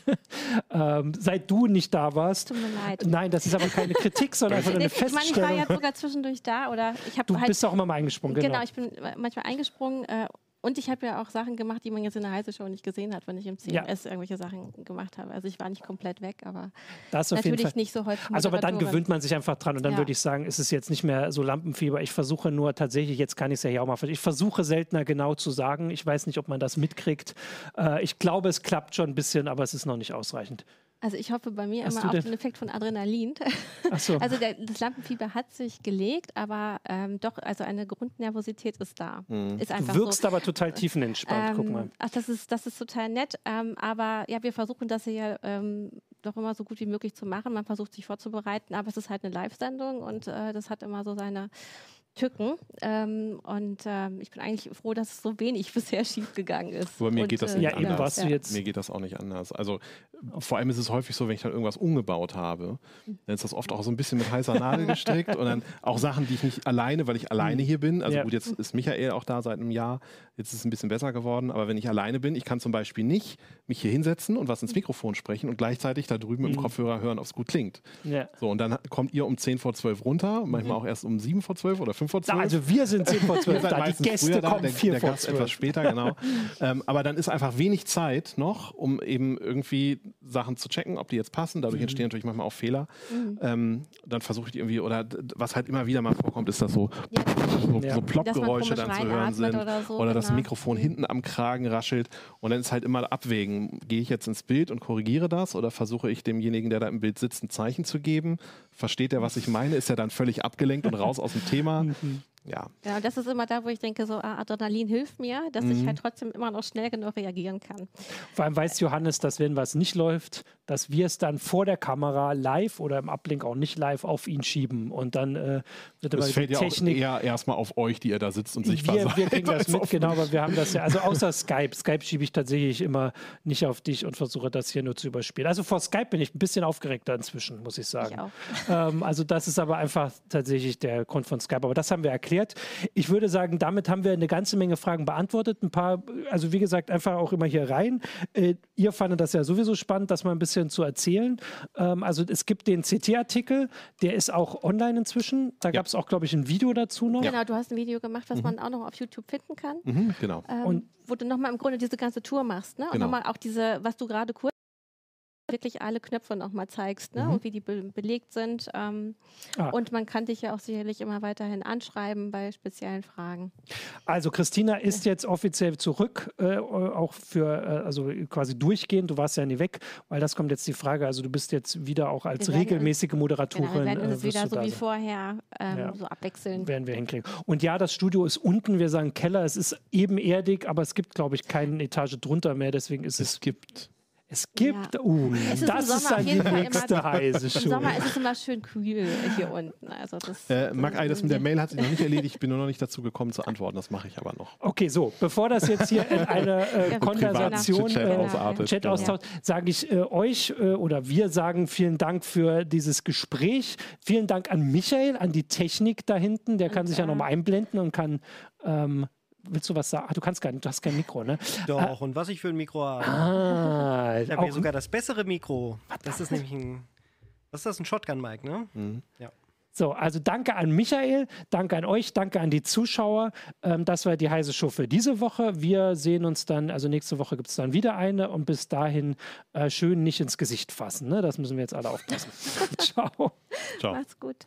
Seit du nicht da warst. Tut mir leid. Nein, das ist aber keine Kritik, sondern einfach eine Feststellung. Ich war ja sogar zwischendurch da. Du bist auch immer mal eingesprungen. Genau, ich bin manchmal eingesprungen. Und ich habe ja auch Sachen gemacht, die man jetzt in der Heise-Show nicht gesehen hat, wenn ich im CMS irgendwelche Sachen gemacht habe. Also ich war nicht komplett weg, aber das auf natürlich jeden Fall. Nicht so häufig. Also aber dann gewöhnt man sich einfach dran und dann würde ich sagen, ist es jetzt nicht mehr so Lampenfieber. Ich versuche nur tatsächlich, jetzt kann ich es ja hier auch mal verstehen, ich versuche seltener genau zu sagen. Ich weiß nicht, ob man das mitkriegt. Ich glaube, es klappt schon ein bisschen, aber es ist noch nicht ausreichend. Also ich hoffe bei mir immer auf den Effekt von Adrenalin. Ach so. Also das Lampenfieber hat sich gelegt, aber doch, also eine Grundnervosität ist da. Ist einfach du wirkst aber total tiefenentspannt, guck mal. Ach, das ist total nett. Aber ja, wir versuchen das hier doch immer so gut wie möglich zu machen. Man versucht sich vorzubereiten, aber es ist halt eine Live-Sendung und das hat immer so seine Tücken. Ich bin eigentlich froh, dass es so wenig bisher schiefgegangen ist. Aber mir geht das nicht anders. Jetzt mir geht das auch nicht anders. Also vor allem ist es häufig so, wenn ich dann irgendwas umgebaut habe, dann ist das oft auch so ein bisschen mit heißer Nadel gestrickt und dann auch Sachen, die ich nicht alleine, weil ich alleine hier bin. Also gut, jetzt ist Michael auch da seit einem Jahr. Jetzt ist es ein bisschen besser geworden. Aber wenn ich alleine bin, ich kann zum Beispiel nicht mich hier hinsetzen und was ins Mikrofon sprechen und gleichzeitig da drüben im Kopfhörer hören, ob es gut klingt. Ja. So, und dann kommt ihr um 10 vor 12 runter, manchmal auch erst um 7 vor 12 oder 5 vor 12. Also wir sind 10 vor 12 da, die Gäste kommen 4 vor 12. Etwas später, genau. Aber dann ist einfach wenig Zeit noch, um eben irgendwie Sachen zu checken, ob die jetzt passen. Dadurch entstehen natürlich manchmal auch Fehler. Dann versuche ich die irgendwie, oder was halt immer wieder mal vorkommt, ist, dass so Plopp-Geräusche dann zu hören sind. Oder das Mikrofon hinten am Kragen raschelt. Und dann ist halt immer abwägen, gehe ich jetzt ins Bild und korrigiere das oder versuche ich demjenigen, der da im Bild sitzt, ein Zeichen zu geben? Versteht er, was ich meine? Ist er dann völlig abgelenkt und raus aus dem Thema? Ja. Ja, und das ist immer da, wo ich denke, so Adrenalin hilft mir, dass ich halt trotzdem immer noch schnell genug reagieren kann. Vor allem weiß Johannes, dass wenn was nicht läuft, dass wir es dann vor der Kamera live oder im Uplink auch nicht live auf ihn schieben. Und dann wird das fällt ja auch eher erstmal auf euch, die ihr da sitzt und sich verseid. Wir kriegen das mit, genau, aber wir haben das ja, also außer Skype. Skype schiebe ich tatsächlich immer nicht auf dich und versuche das hier nur zu überspielen. Also vor Skype bin ich ein bisschen aufgeregter inzwischen, muss ich sagen. Ich auch. Also das ist aber einfach tatsächlich der Grund von Skype. Aber das haben wir erklärt. Ich würde sagen, damit haben wir eine ganze Menge Fragen beantwortet. Ein paar, also wie gesagt, einfach auch immer hier rein. Ihr fandet das ja sowieso spannend, das mal ein bisschen zu erzählen. Also es gibt den CT-Artikel, der ist auch online inzwischen. Da gab es auch, glaube ich, ein Video dazu noch. Genau, du hast ein Video gemacht, was man auch noch auf YouTube finden kann. Genau. Und wo du nochmal im Grunde diese ganze Tour machst. Ne? Und nochmal auch diese, was du gerade kurz wirklich alle Knöpfe nochmal zeigst, ne? Und wie die belegt sind. Und man kann dich ja auch sicherlich immer weiterhin anschreiben bei speziellen Fragen. Also Christina ist jetzt offiziell zurück, auch für, also quasi durchgehend. Du warst ja nie weg, weil das kommt jetzt die Frage, also du bist jetzt wieder auch als regelmäßige Moderatorin. Genau, wir werden uns wieder so wie vorher so abwechseln. Werden wir hinkriegen. Und ja, das Studio ist unten, wir sagen Keller, es ist ebenerdig, aber es gibt, glaube ich, keine Etage drunter mehr, deswegen ist es gibt, das ist dann die nächste heiße Schuhe. Im Sommer ist es immer schön kühl hier unten. Also das das mit der Mail hat sich noch nicht erledigt. Ich bin nur noch nicht dazu gekommen zu antworten. Das mache ich aber noch. Okay, so. Bevor das jetzt hier in eine Konversation, Chat austauscht, sage ich euch oder wir sagen vielen Dank für dieses Gespräch. Vielen Dank an Michael, an die Technik da hinten. Der kann sich ja nochmal einblenden und kann... willst du was sagen? Du kannst gar nicht, du hast kein Mikro, ne? Doch, und was ich für ein Mikro habe. Ich habe hier sogar das bessere Mikro. Das ist nämlich ein Shotgun-Mic, ne? Ja. So, also danke an Michael, danke an euch, danke an die Zuschauer. Das war die heiße Show für diese Woche. Wir sehen uns dann, also nächste Woche gibt es dann wieder eine und bis dahin schön nicht ins Gesicht fassen. Ne? Das müssen wir jetzt alle aufpassen. Ciao. Ciao. Macht's gut.